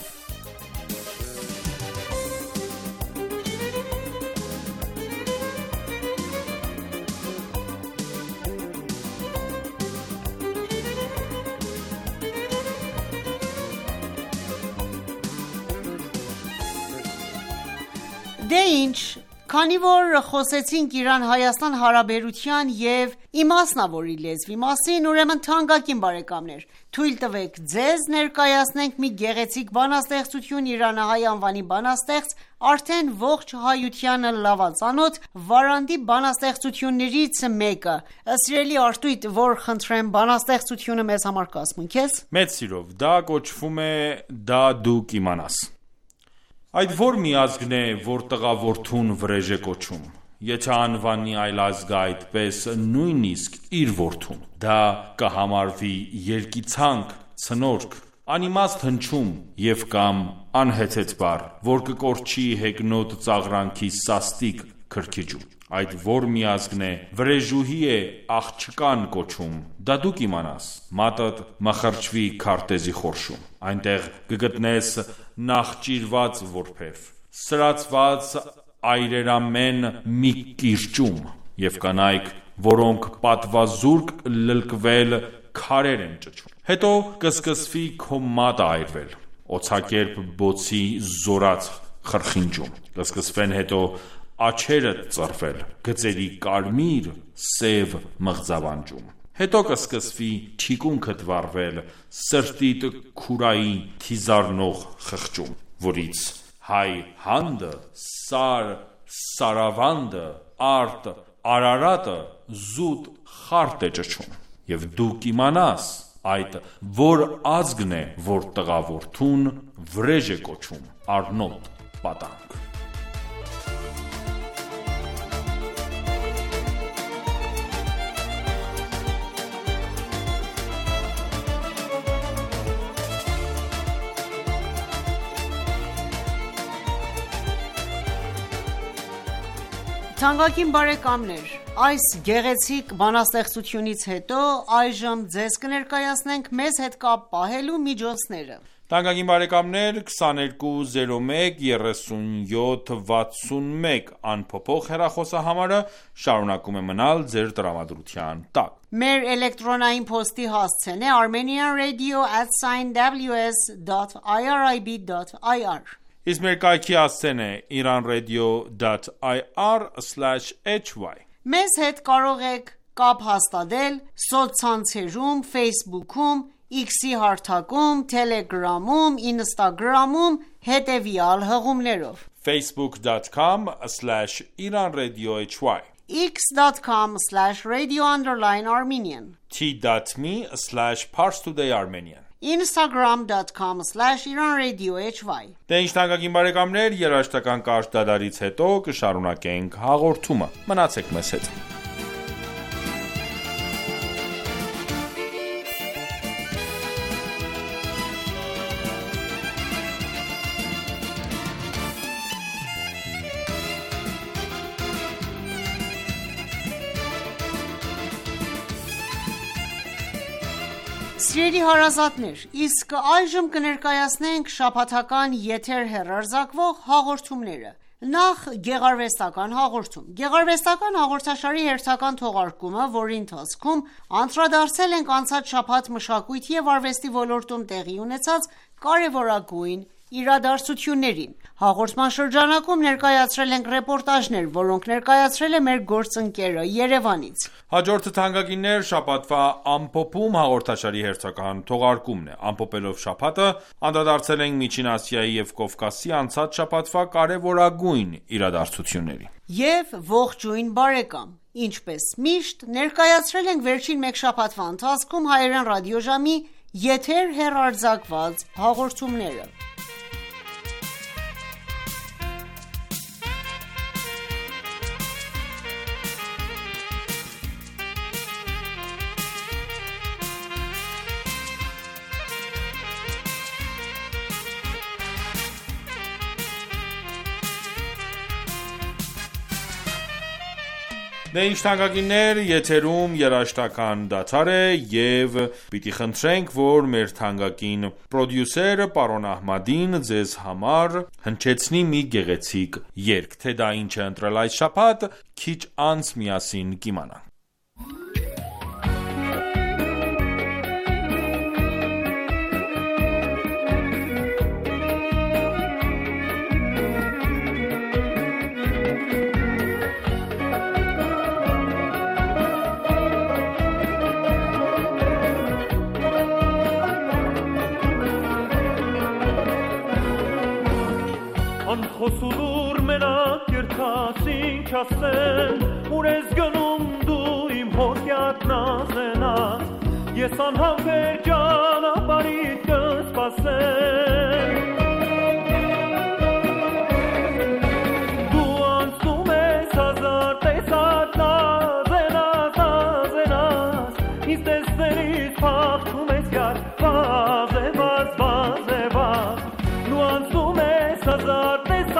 Դե ինչ, քանի որ խոսեցինք Իրան-Հայաստան հարաբերության եւ իմասնավորի լեզվի մասին, ուրեմն թանկագին բարեկամներ, թույլ տվեք ձեզ ներկայացնենք մի գեղեցիկ բանաստեղծություն Իրանահայ անվանի բանաստեղծ, արդեն ողջ հայությանը լավածանոթ Վարանդի բանաստեղծություններից մեկը։ Սիրելի Արտույտ, որ խնդրեմ բանաստեղծությունը մեզ համար կասմունք ես։ Մեծ սիրով, դա կոչվում է «Դա դու կիմանաս»։ Այդ որ մի ազգն է, որ տղավորթուն վրեժ է կոչում, եթե անվանի այլ ազգը այդպես նույնիսկ իր որդուն, դա կհամարվի երկիցանք, ցնորք, անիմաստ հնչում եւ կամ անհեթեթ բառ, որ կկորչի հեգնոտ ծաղրանքի սաստիկ քրքիջում։ Այդ որ մի ազգն է, վրեժուհի է աղջկան կոչում, դա դու կիմանաս, մատդ մխրճվի քարտեզի խորշում, այնտեղ կգտնես նախճիրված որբև, սրացված այրերամեն մի կիրճում եւ կանայք, որոնք պատվազուրկ լլկվել քարեր են ճճում։ Հետո կսկսվի քո մատը այրվել, օցակերպ բոցի զորած խրխինջում, կսկսվեն հետո աչերդ ծռվել, գծերի կարմիր, սև մղձավանջում։ Հետո կսկսվի թիկունքդ վառվել, սրտիդ քուրայի թիզառնող խղճում, որից հայ հանդը, սար, սարավանդը, արտ, արարատը զուտ խարտ է ճչում, և դու կիմանաս այդ որ ազգն է, որ տղավորթուն վրեժ է կոչում, Արնոտ պատանք։ Թանկագին բարեկամներ, այս գեղեցիկ բանաստեղծությունից հետո այժմ ձեզ կներկայացնենք մեզ հետ կապ պահելու միջոցները։ Թանկագին բարեկամներ, 22013761 անփոփոխ հեռախոսահամարը շարունակում է մնալ ձեր տրամադրության տակ։ Մեր էլեկտրոնային փոստի հասցեն է armenianradio@jas.irib.ir Իսկ մեր կայքի հասցեն է iranradio.ir/hy։ Մեզ հետ կարող եք կապ հաստատել սոցցանցերում, Facebook-ում, X-ի հարթակում, Telegram-ում, Instagram-ում հետևյալ հղումներով. facebook.com/iranradiohy x.com/radio_armenian t.me/parstoodayarmenian instagram.com/iranradiohy Դե ինչ թանկագին բարեկամներ, երաժշտական կարճ դադարից հետո կշարունակենք հաղորդումը։ Մնացեք մեզ հետ։ Սիրելի հարազատներ, իսկ այժմ կներկայացնենք շաբաթական եթեր հեռարձակվող հաղորդումները։ Նախ գեղարվեստական հաղորդում։ Գեղարվեստական հաղորդաշարի հերթական թողարկումը, որի ընթացքում անդրադարձել ենք անցած շաբաթ մշակույթի և արվեստի ոլորտում տեղի ունեցած կարևորագույն իրադարձություններին։ Հաղորդման շրջանակում ներկայացրել ենք ռեպորտաժներ, որոնք ներկայացրել է մեր գործընկերը Երևանից։ Հաջորդը թանկագիններ շաբաթվա ամփոփում հաղորդաշարի հերթական թողարկումն է։ Ամփոփելով շաբաթը անդրադարձել ենք Միջին Ասիայի և Կովկասի անցած շաբաթվա կարևորագույն իրադարձություններին։ Եվ ողջույն բարեկամ, ինչպես միշտ ներկայացրել ենք վերջին մեկ շաբաթվա ընթացքում հայերեն ռադիոժամի եթեր հեռարձակված հաղորդումները։ Դե ինչ թանկագիններ, եթերում երաժշտական դադար է և պիտի խնդրենք, որ մեր թանկագին պրոդյուսերը պարոն Ահմադին ձեզ համար հնչեցնի մի գեղեցիկ երգ, թե դա ինչ է ընտրել այս շաբաթ, քիչ անց միասին կիմանանք։ Խոսուլուր մենակ երթացինք ասեն, ուր ես գնում դու իմ հոգյատ նազենաս, ես անհամբեր ճանապարհիդ կսպասեմ։ Դու անցնում ես հազար տեսակ նազենաս, նազենաս, ինձ տեսնելիս փախչում ես յար, վազևազ, վազևազ, դու անցնում ես հազար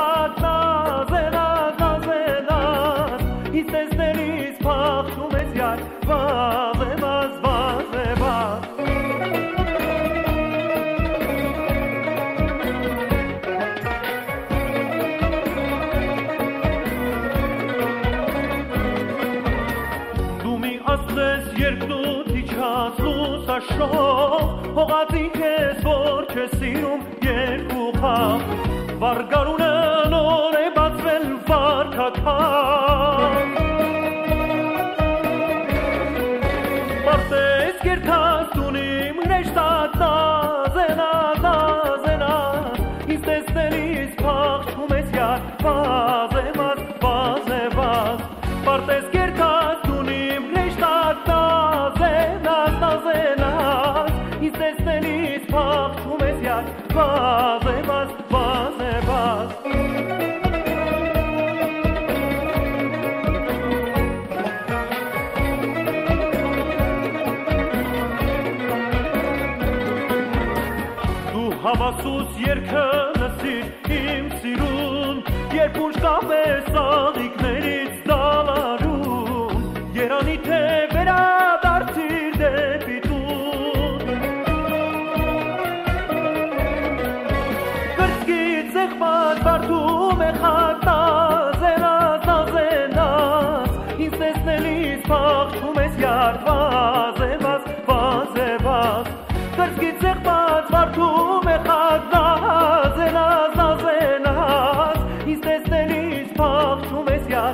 Հողացի քեզ որ չես սիրում երկու խաղ Վարգարունը նոր է բացվել վարք աղքատան Պարտես կերթասունի մրեշտած նազենաս, նազենաս Ինձ տեսնելիս փախչում ես յար վազևազ, վազևազ Պարտես կերթասունի մրեշտած նազենաս, նազենաս Ինձ տեսնելիս փախչում ես յար վազևազ, վազևազ Հավասուս երկը լսիր իմ սիրուն Երբ ուշ կապես աղիքներից դալարում Երանի թե վերադարձիր դեպի տուն Կրծքից զեղված վարդում է խատ նազենաս, նազենաս Ինձ տեսնելիս փախչում ես յար վազևազ, վազևազ Կրծքից զեղված վարդում է խատ նազենաս, նազենաս Ինձ տեսնելիս փախչում ես յար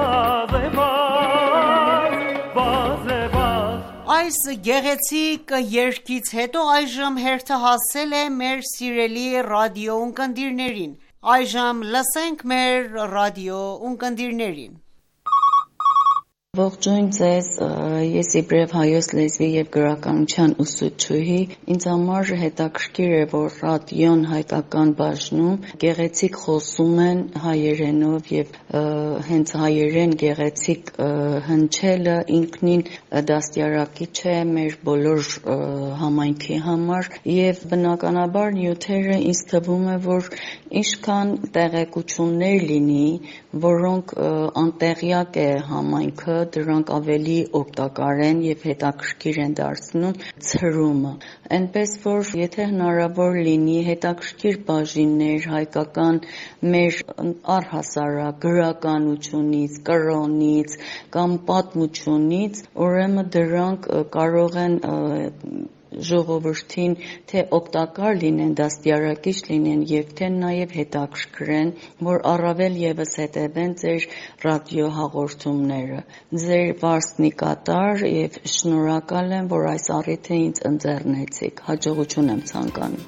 վազևազ, վազևազ Այս գեղեցիկ երգից հետո այժմ հերթը հասել է մեր սիրելի ռադիո ունկնդիրներին Այժմ լսենք մեր ռադիո ունկնդիրներին Ողջույն ձեզ, ես իբրև հայոց լեզվի և գրականության ուսուցչուհի, ինձ համար հետաքրքիր է, որ ռադիոն հայկական բաժնում գեղեցիկ խոսում են հայերենով և հենց հայերեն գեղեցիկ հնչելը ինքնին դաստիարակիչ է մեր բոլոր համայնքի համար և բնականաբար նյութերը ինձ թվում է, որ ինչքան տեղեկություններ լինի, որոնք անտեղյակ է համայնքը դրանք ավելի օգտակար են և հետաքրքիր են դարձնում ցրումը։ Այնպես որ եթե հնարավոր լինի հետաքրքիր բաժիններ հայկական մեր առհասարակ գրականությունից, կրոնից կամ պատմությունից, ուրեմն դրանք կարող են ժողովրդին թե օգտակար լինեն, դաստիարակիչ լինեն և թե նաև հետաքրքրեն, որ առավել ևս հետևեն ձեր ռադիո հաղորդումները։ Ձեր վարձնի կատար և շնորհակալ եմ, որ այս առիթը ինձ ընձեռնեցիք։ Հաջողություն եմ ցանկանում։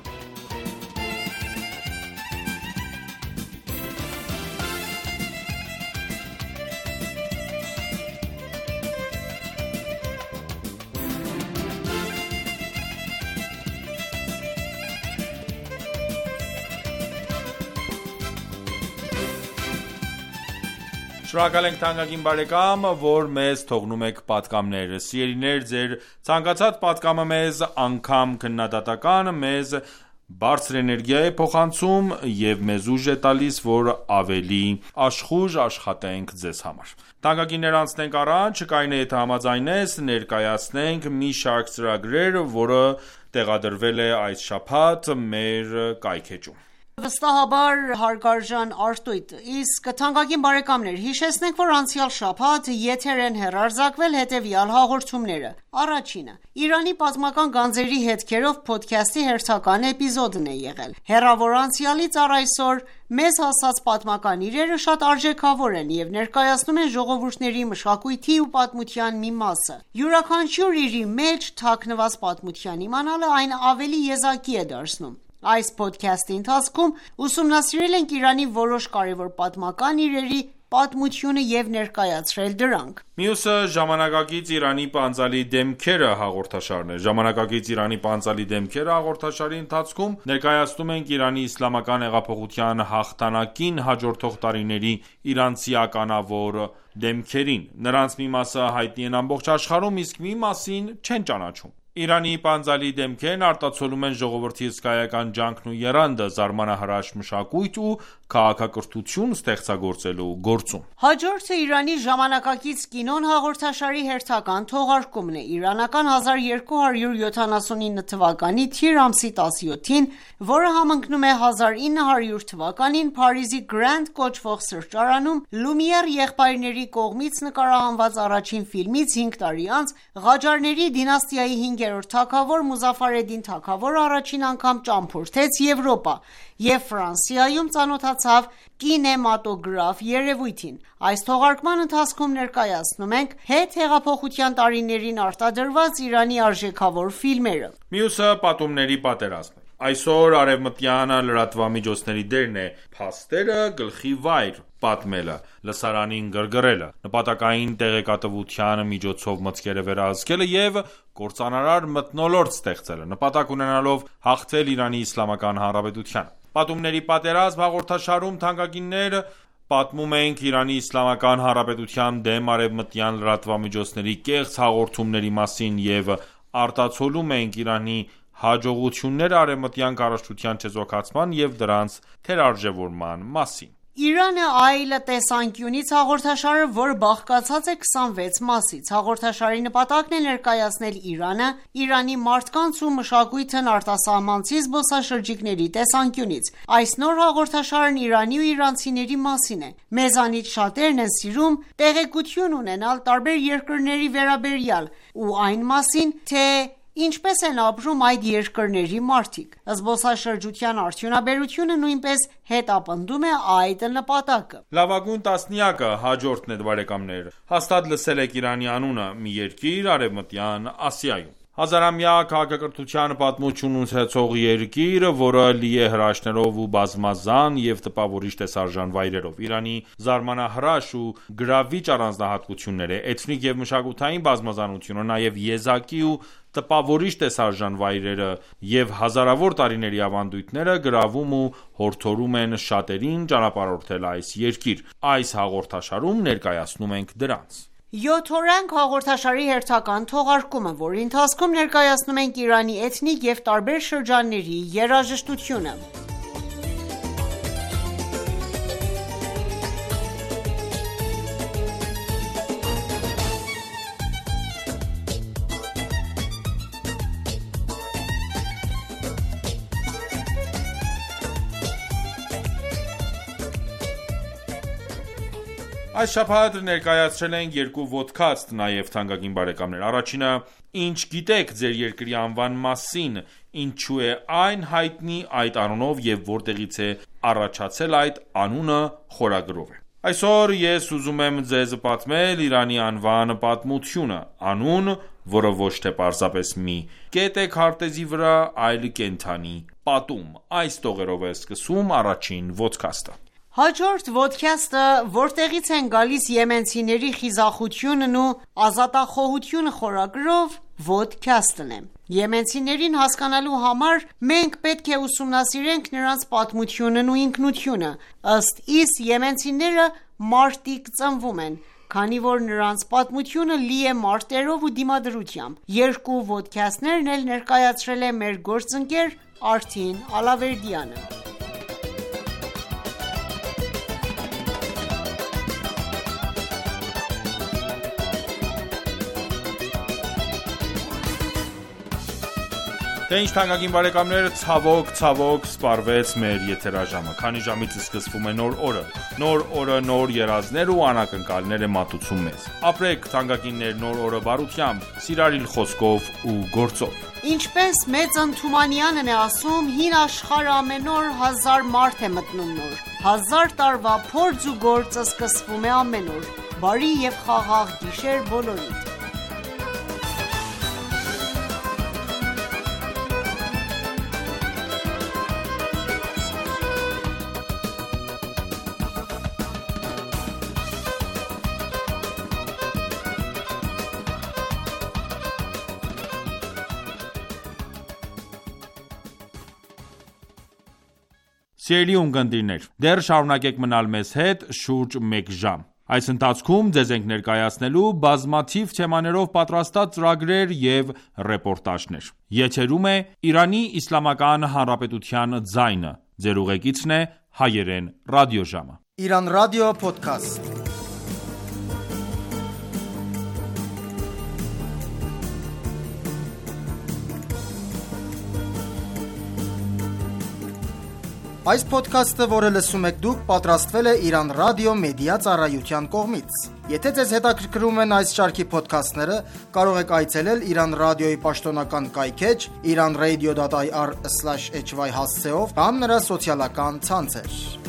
Շնորհակալ ենք թանկագին բարեկամ, որ մեզ թողնում եք պատկամներ։ Սիրելիներ, ձեր ցանկացած պատկամը մեզ անգամ քննադատական, մեզ բարձր էներգիա է փոխանցում և մեզ ուժ է տալիս, որ ավելի աշխույժ աշխատենք ձեզ համար։ Թանկագիններ, անցնենք առաջ, կայուն է եթե համաձայնես, ներկայացնենք մի շարք ծրագրեր, որը տեղադրվել է այս շաբաթ մեր կայքէջում։ Վստահաբար հարգարժան Արտույտ, իսկ թանկագին բարեկամներ, հիշեցնենք, որ անցյալ շաբաթ եթեր են հեռարձակվել հետևյալ հաղորդումները. Առաջինը՝ Իրանի պատմական գանձերի հետքերով փոդքասթի հերթական էպիզոդն է եղել։ Հեռավոր անցյալից առ այսօր մեզ հասած պատմական իրերը շատ արժեքավոր են և ներկայացնում են ժողովուրդների մշակույթի ու պատմության մի մասը։ Յուրաքանչյուր իրի մեջ թաքնված պատմության իմանալը այն ավելի եզակի է դարձնում։ Այս փոդքասթի ընթացքում ուսումնասիրել ենք Իրանի որոշ կարևոր պատմական իրերի պատմությունը և ներկայացրել դրանք։ Մյուսը ժամանակակից Իրանի պանծալի դեմքերը հաղորդաշարն է։ Ժամանակակից Իրանի պանծալի դեմքերը հաղորդաշարի ընթացքում ներկայացնում ենք Իրանի իսլամական հեղափոխության հաղթանակին հաջորդող տարիների իրանցի ականավոր դեմքերին։ Նրանց մի մասը հայտնի են ամբողջ աշխարհում, իսկ մի մասին չեն ճանաչում։ Իրանի պանծալի դեմքերն արտացոլում են ժողովրդի հսկայական ջանքն ու եռանդը զարմանահրաշ մշակույթ ու քաղաքակրթություն ստեղծագործելու գործում։ Հաջորդը Իրանի ժամանակակից կինոն հաղորդաշարի հերթական թողարկումն է։ Իրանական 1279 թվականի թիր ամսի 17-ին, որը համընկնում է 1900 թվականին, Փարիզի Grand կոչվող սրճարանում Լումիեր եղբայրների կողմից նկարահանված առաջին ֆիլմից 5 տարի անց Ղաջարների դինաստիայի 15-րդ թագավոր Մուզաֆարեդին թագավորը առաջին անգամ ճամփորդեց Եվրոպա և Ֆրանսիայում ծանոթացավ կինեմատոգրաֆ երևույթին։ Այս թողարկման ընթացքում ներկայացնում ենք հետհեղափոխության տարիներին արտադրված Իրանի արժեքավոր ֆիլմերը։ Մյուսը պատումների պատերազմն է։ Այսօր արևմտյան լրատվամիջոցների դերն է փաստերը գլխի վայր պատմելը, լսարանին գրգռելը, նպատակային տեղեկատվության միջոցով մտքերը վերահսկելը և կործանարար մթնոլորտ ստեղծելը, նպատակ ունենալով հաղթել Իրանի Իսլամական Հանրապետությանը։ Պատումների պատերազմ հաղորդաշարում թանկագիններ պատմում ենք Իրանի Իսլամական Հանրապետության դեմ արևմտյան լրատվամիջոցների կեղծ հաղորդումների մասին և արտացոլում ենք Իրանի հաջողությունները արևմտյան քարոզչության չեզոքացման և դրանց թերարժևորման մասին։ Իրանը այլ տեսանկյունից հաղորդաշարը, որը բաղկացած է 26 մասից։ Հաղորդաշարի նպատակն է ներկայացնել Իրանը, Իրանի մարդկանց ու մշակույթն արտասահմանցի զբոսաշրջիկների տեսանկյունից։ Այս նոր հաղորդաշարն Իրանի ու իրանցիների մասին է։ Մեզանից շատերն են սիրում տեղեկություն ունենալ տարբեր երկրների վերաբերյալ ու այն մասին, թե ինչպես են ապրում այդ երկրների մարդիկ։ Զբոսաշրջության արդյունաբերությունը նույնպես հետապնդում է այդ նպատակը։ Լավագույն տասնյակը հաջորդն է, բարեկամներ։ Հաստատ լսել եք Իրանի անունը՝ մի երկիր Արևմտյան Ասիայում։ Հազարամյա քաղաքակրթության պատմություն ունեցող երկիր, որը լի է հրաշքներով ու բազմազան և տպավորիչ տեսարժան վայրերով։ Իրանի զարմանահրաշ ու գրավիչ առանձնահատկությունները, էթնիկ և մշակութային բազմազանությունը, նաև եզակի ու տպավորիչ տեսարժան վայրերը և հազարավոր տարիների ավանդույթները գրավում ու հորդորում են շատերին ճանապարհորդել այս երկիր։ Այս հաղորդաշարում ներկայացնում ենք դրանց։ 7 օրենք հաղորդաշարի հերթական թողարկումը, որի ընթացքում ներկայացնում ենք Իրանի էթնիկ և տարբեր շրջանների երաժշտությունը։ Այս շաբաթ ներկայացրել ենք երկու ոդքասթ նաև թանկագին բարեկամներ։ Առաջինը՝ ինչ գիտեք ձեր երկրի անվան մասին, ինչու է այն հայտնի այդ անունով և որտեղից է առաջացել այդ անունը խորագրով է։ Այսօր ես ուզում եմ ձեզ պատմել Իրանի անվան պատմությունը, անուն, որը ոչ թե պարզապես մի կետ է քարտեզի վրա, այլ կենդանի պատում։ Այս տողերով է սկսում առաջին ոդքասթը։ Հաջորդ ոդքասթը «Որտեղից են գալիս եմենցիների խիզախությունն ու ազատախոհությունը» խորագրով ոդքասթն է։ Եմենցիներին հասկանալու համար մենք պետք է ուսումնասիրենք նրանց պատմությունն ու ինքնությունը։ Ըստ իս, եմենցիները մարտիկ ծնվում են, քանի որ նրանց պատմությունը լի է մարտերով ու դիմադրությամբ։ Երկու ոդքասթներն էլ ներկայացրել է մեր գործընկեր Արթին Ալավերդյանը։ Թե ինչ թանկագին բարեկամներ, ցավոք սպառվեց մեր եթերաժամը, քանի ժամից սկսվում է նոր օրը։ Նոր օրը նոր երազներ ու անակնկալներ է մատուցում մեզ։ Ապրեք թանկագիններ նոր օրը բարությամբ, սիրալիր խոսքով ու գործով։ Ինչպես Մեծն Թումանյանն է ասում, հին աշխարհ ամեն օր 1000 մարդ է մտնում նոր։ 1000 տարվա փորձ ու գործը սկսվում է ամեն օր։ Բարի եւ խաղաղ գիշեր բոլորիդ։ Սիրելի ունկնդիրներ, դեռ շարունակեք մնալ մեզ հետ շուրջ 1 ժամ։ Այս ընթացքում ձեզ ենք ներկայացնելու բազմաթիվ թեմաներով պատրաստած ծրագրեր և ռեպորտաժներ։ Եթերում է Իրանի Իսլամական Հանրապետության ձայնը։ Ձեր ուղեկիցն է հայերեն ռադիոժամը։ Իրանական ռադիո փոդքասթ։ Այս ոդքասթը, որը լսում եք դուք, պատրաստվել է Իրան Ռադիո Մեդիա ծառայության կողմից։ Եթե ձեզ հետաքրքրում են այս շարքի ոդքասթները, կարող եք այցելել Իրան Ռադիոյի պաշտոնական կայքէջ iranradio.ir/hy հասցեով կամ նրա սոցիալական ցանցեր։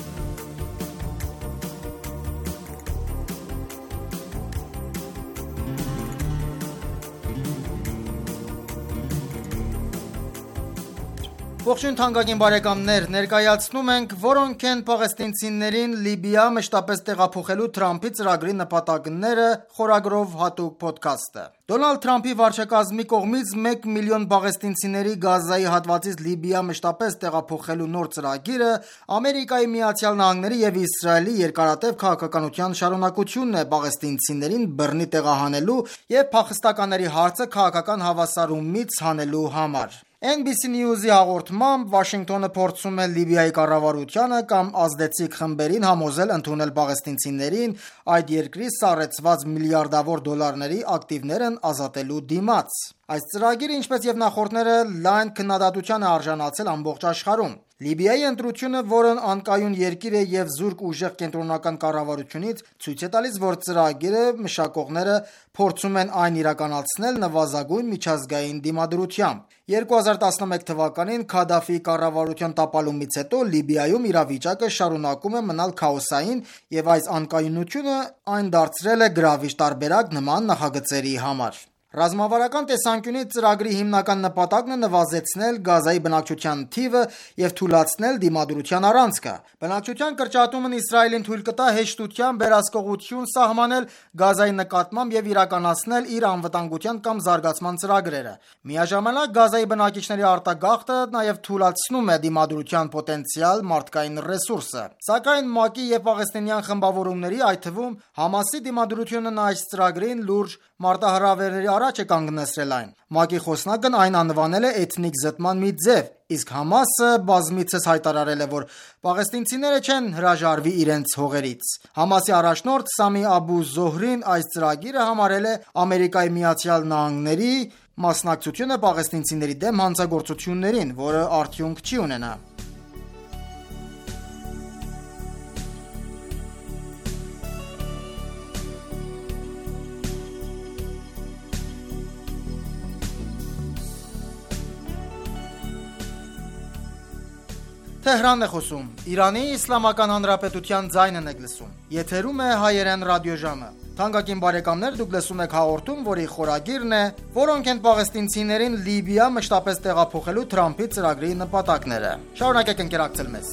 Ողջույն թանկագին բարեկամներ, ներկայացնում ենք որոնք են պաղեստինցիներին Լիբիա մշտապես տեղափոխելու Թրամփի ծրագրի նպատակները խորագրով հատուկ ոդքասթը։ Դոնալդ Թրամփի վարչակազմի կողմից 1 միլիոն պաղեստինցիների Գազայի հատվածից Լիբիա մշտապես տեղափոխելու նոր ծրագիրը Ամերիկայի Միացյալ Նահանգների եւ Իսրայելի երկարատև քաղաքականության շարունակությունն է պաղեստինցիներին բռնի տեղահանելու եւ փախստականների հարցը քաղաքական հավասարումից հանելու համար։ NBC News-ի հաղորդմամբ Վաշինգտոնը փորձում է Լիբիայի կառավարությանը կամ ազդեցիկ խմբերին համոզել ընդունել պաղեստինցիներին այդ երկրի սառեցված միլիարդավոր դոլարների ակտիվներն ազատելու դիմաց։ Այս ծրագիրը, ինչպես եւ նախորդները, լայն քննադատության է արժանացել ամբողջ աշխարհում։ Լիբիայի ընտրությունը, որն անկայուն երկիր է եւ զուրկ ուժեղ կենտրոնական կառավարությունից, ցույց է տալիս, որ ծրագիրը մշակողները փորձում են այն իրականացնել նվազագույն միջազգային դիմադրությամբ։ 2011 թվականին Քադաֆիի կառավարության տապալումից հետո Լիբիայում իրավիճակը շարունակում է մնալ քաոսային եւ այս անկայունությունը այն դարձրել է գրավիչ տարբերակ նման նախագծերի համար։ Ռազմավարական տեսանկյունից ծրագրի հիմնական նպատակն է նվազեցնել Գազայի բնակչության թիվը եւ թույլատրել դիմադրության առանցքը։ Բնակչության կրճատումն Իսրայելին թույլ կտա հեշտությամբ վերահսկողություն սահմանել Գազայի նկատմամբ եւ իրականացնել իր անվտանգության կամ զարգացման ծրագրերը։ Միաժամանակ Գազայի բնակիչների արտագաղթը նաեւ թույլատրում է դիմադրության պոտենցիալ մարդկային ռեսուրսը։ Սակայն ՄԱԿ-ի եւ պաղեստինյան խմբավորումների, այդ թվում Համասի դիմադրությունն այս ծրագրին լուրջ մարտահրավերների առաջ է կանգնեցրել այն։ ՄԱԿ-ի խոսնակն այն անվանել է էթնիկ զտման մի ձև, իսկ Համասը բազմիցս հայտարարել է, որ պաղեստինցիները չեն հրաժարվի իրենց հողերից։ Համասի առաջնորդ Սամի Աբու Զոհրին այս ծրագիրը համարել է Ամերիկայի Միացյալ Նահանգների մասնակցությունը պաղեստինցիների դեմ հանցագործություններին, որը արդյունք չի ունենա։ Թեհրանն է խոսում։ Իրանի Իսլամական Հանրապետության ձայնն եք լսում։ Եթերում է հայերեն ռադիոժամը։ Թանկագին բարեկամներ, դուք լսում եք հաղորդում, որի խորագիրն է «Որոնք են պաղեստինցիներին Լիբիա մշտապես տեղափոխելու Թրամփի ծրագրի նպատակները»։ Շարունակեք ընկերակցել մեզ։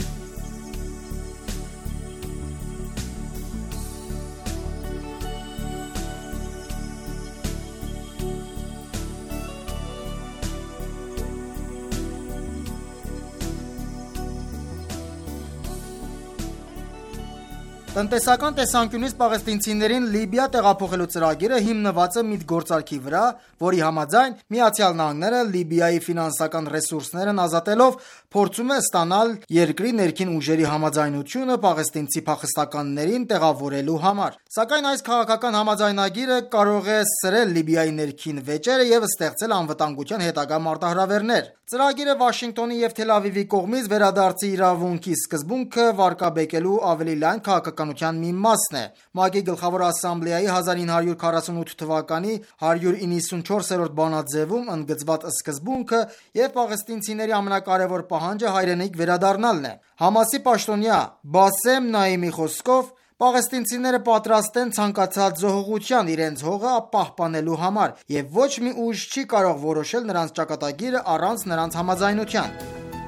Տնտեսական տեսանկյունից պաղեստինցիներին Լիբիա տեղափոխելու ծրագիրը հիմնված է միտգործարքի վրա, որի համաձայն Միացյալ Նահանգները Լիբիայի ֆինանսական ռեսուրսներն ազատելով փորձում է ստանալ երկրի ներքին ուժերի համաձայնությունը պաղեստինցի փախստականներին տեղավորելու համար։ Սակայն այս քաղաքական համաձայնագիրը կարող է սրել Լիբիայի ներքին վեճերը եւ ստեղծել անվտանգության հետագա մարտահրավերներ։ Ծրագիրը Վաշինգտոնի եւ Թել Ավիվի կողմից վերադարձի իրավունքի սկզբունքը վարկաբեկելու ավելի լայն քաղաքականության մի մասն է։ ՄԱԿ-ի գլխավոր ասամբլեայի 1948 թվականի 194-րդ բանաձևում ընդգծված սկզբունքը եւ պաղեստինցիների ամենակարևոր պահանջը հայրենիք վերադառնալն է։ Համասի պաշտոնյա Բասեմ Նաիմի խոսքով պաղեստինցիները պատրաստ են ցանկացած զոհողության իրենց հողը պահպանելու համար եւ ոչ մի ուժ չի կարող որոշել նրանց ճակատագիրը առանց նրանց համաձայնության։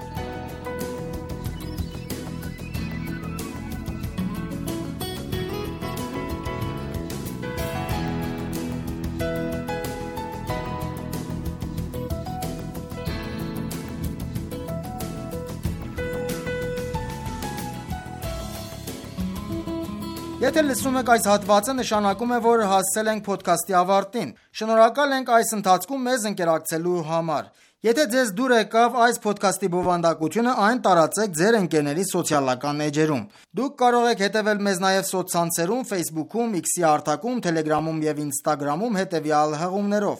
Եթե լսում եք այս հատվածը, նշանակում է, որ հասցել ենք ոդքասթի ավարտին։ Շնորհակալ ենք այս ընթացքում մեզ ընկերակցելու համար։ Եթե ձեզ դուր եկավ այս ոդքասթի բովանդակությունը, այն տարածեք ձեր ընկերների սոցիալական էջերում։ Դուք կարող եք հետևել մեզ նաև սոցցանցերում, Facebook-ում, X-ի հարթակում, Telegram-ում եւ Instagram-ում հետևյալ հղումներով.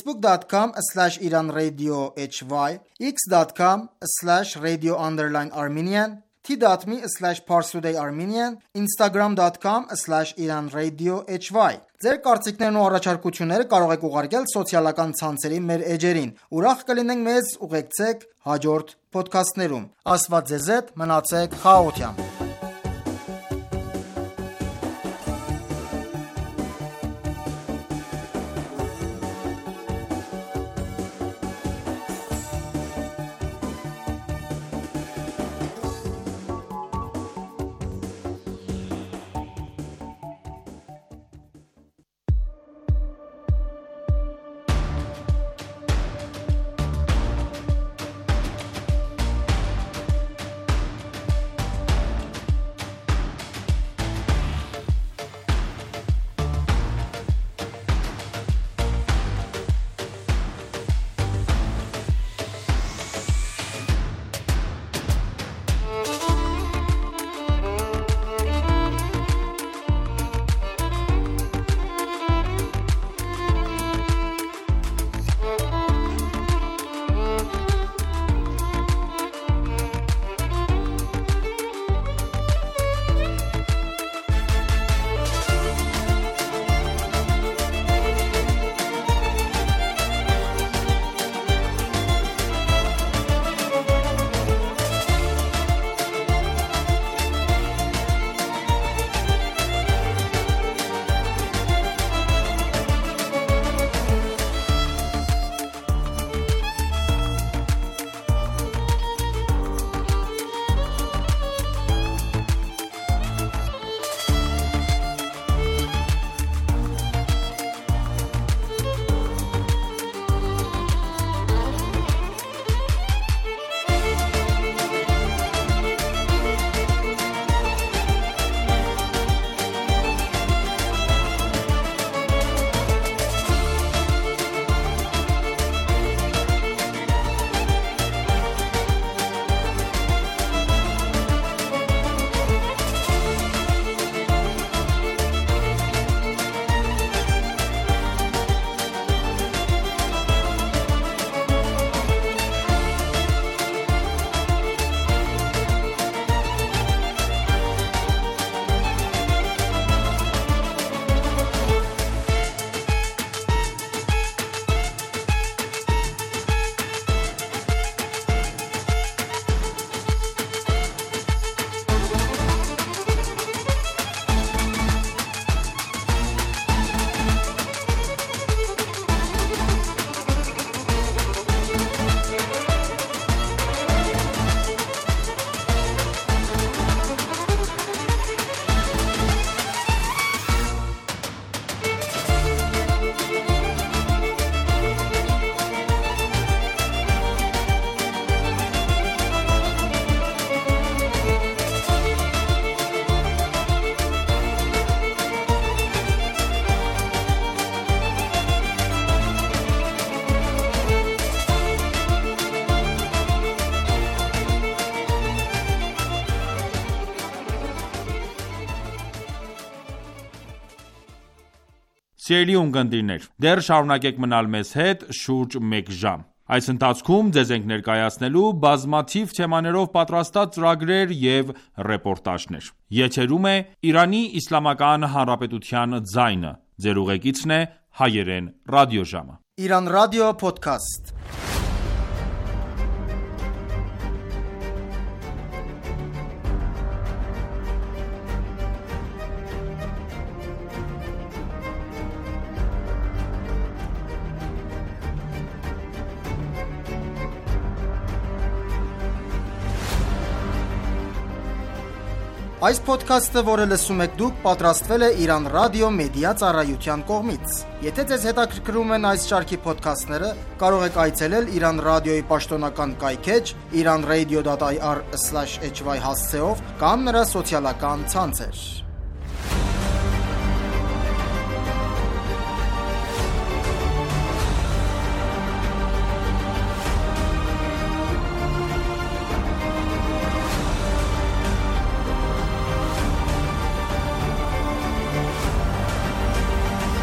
facebook.com/iranradio.hy, x.com/radio_armenian, t.me/parstoday-armenian, instagram.com/iranradio.hy։ Ձեր կարծիքներն ու առաջարկությունները կարող եք ուղարկել սոցիալական ցանցերի մեր էջերին։ Ուրախ կլինենք մեզ ուղեկցեք հաջորդ ոդքասթներում։ Աստված ձեզ հետ, մնացեք խաղաղությամբ։ Սիրելի ունկնդիրներ, դեռ շարունակեք մնալ մեզ հետ շուրջ 1 ժամ։ Այս ընթացքում ձեզ ենք ներկայացնելու բազմաթիվ թեմաներով պատրաստած ծրագրեր և ռեպորտաժներ։ Եթերում է Իրանի Իսլամական Հանրապետության ձայնը։ Ձեր ուղեկիցն է հայերեն ռադիոժամը։ Iran Radio Podcast. Այս ոդքասթը, որը լսում եք դուք, պատրաստվել է Iran Radio Media ծառայության կողմից։ Եթե ձեզ հետաքրքրում են այս շարքի ոդքասթները, կարող եք այցելել Iran Radio-ի պաշտոնական կայքէջ iranradio.ir/hy հասցեով կամ նրա սոցիալական ցանցեր։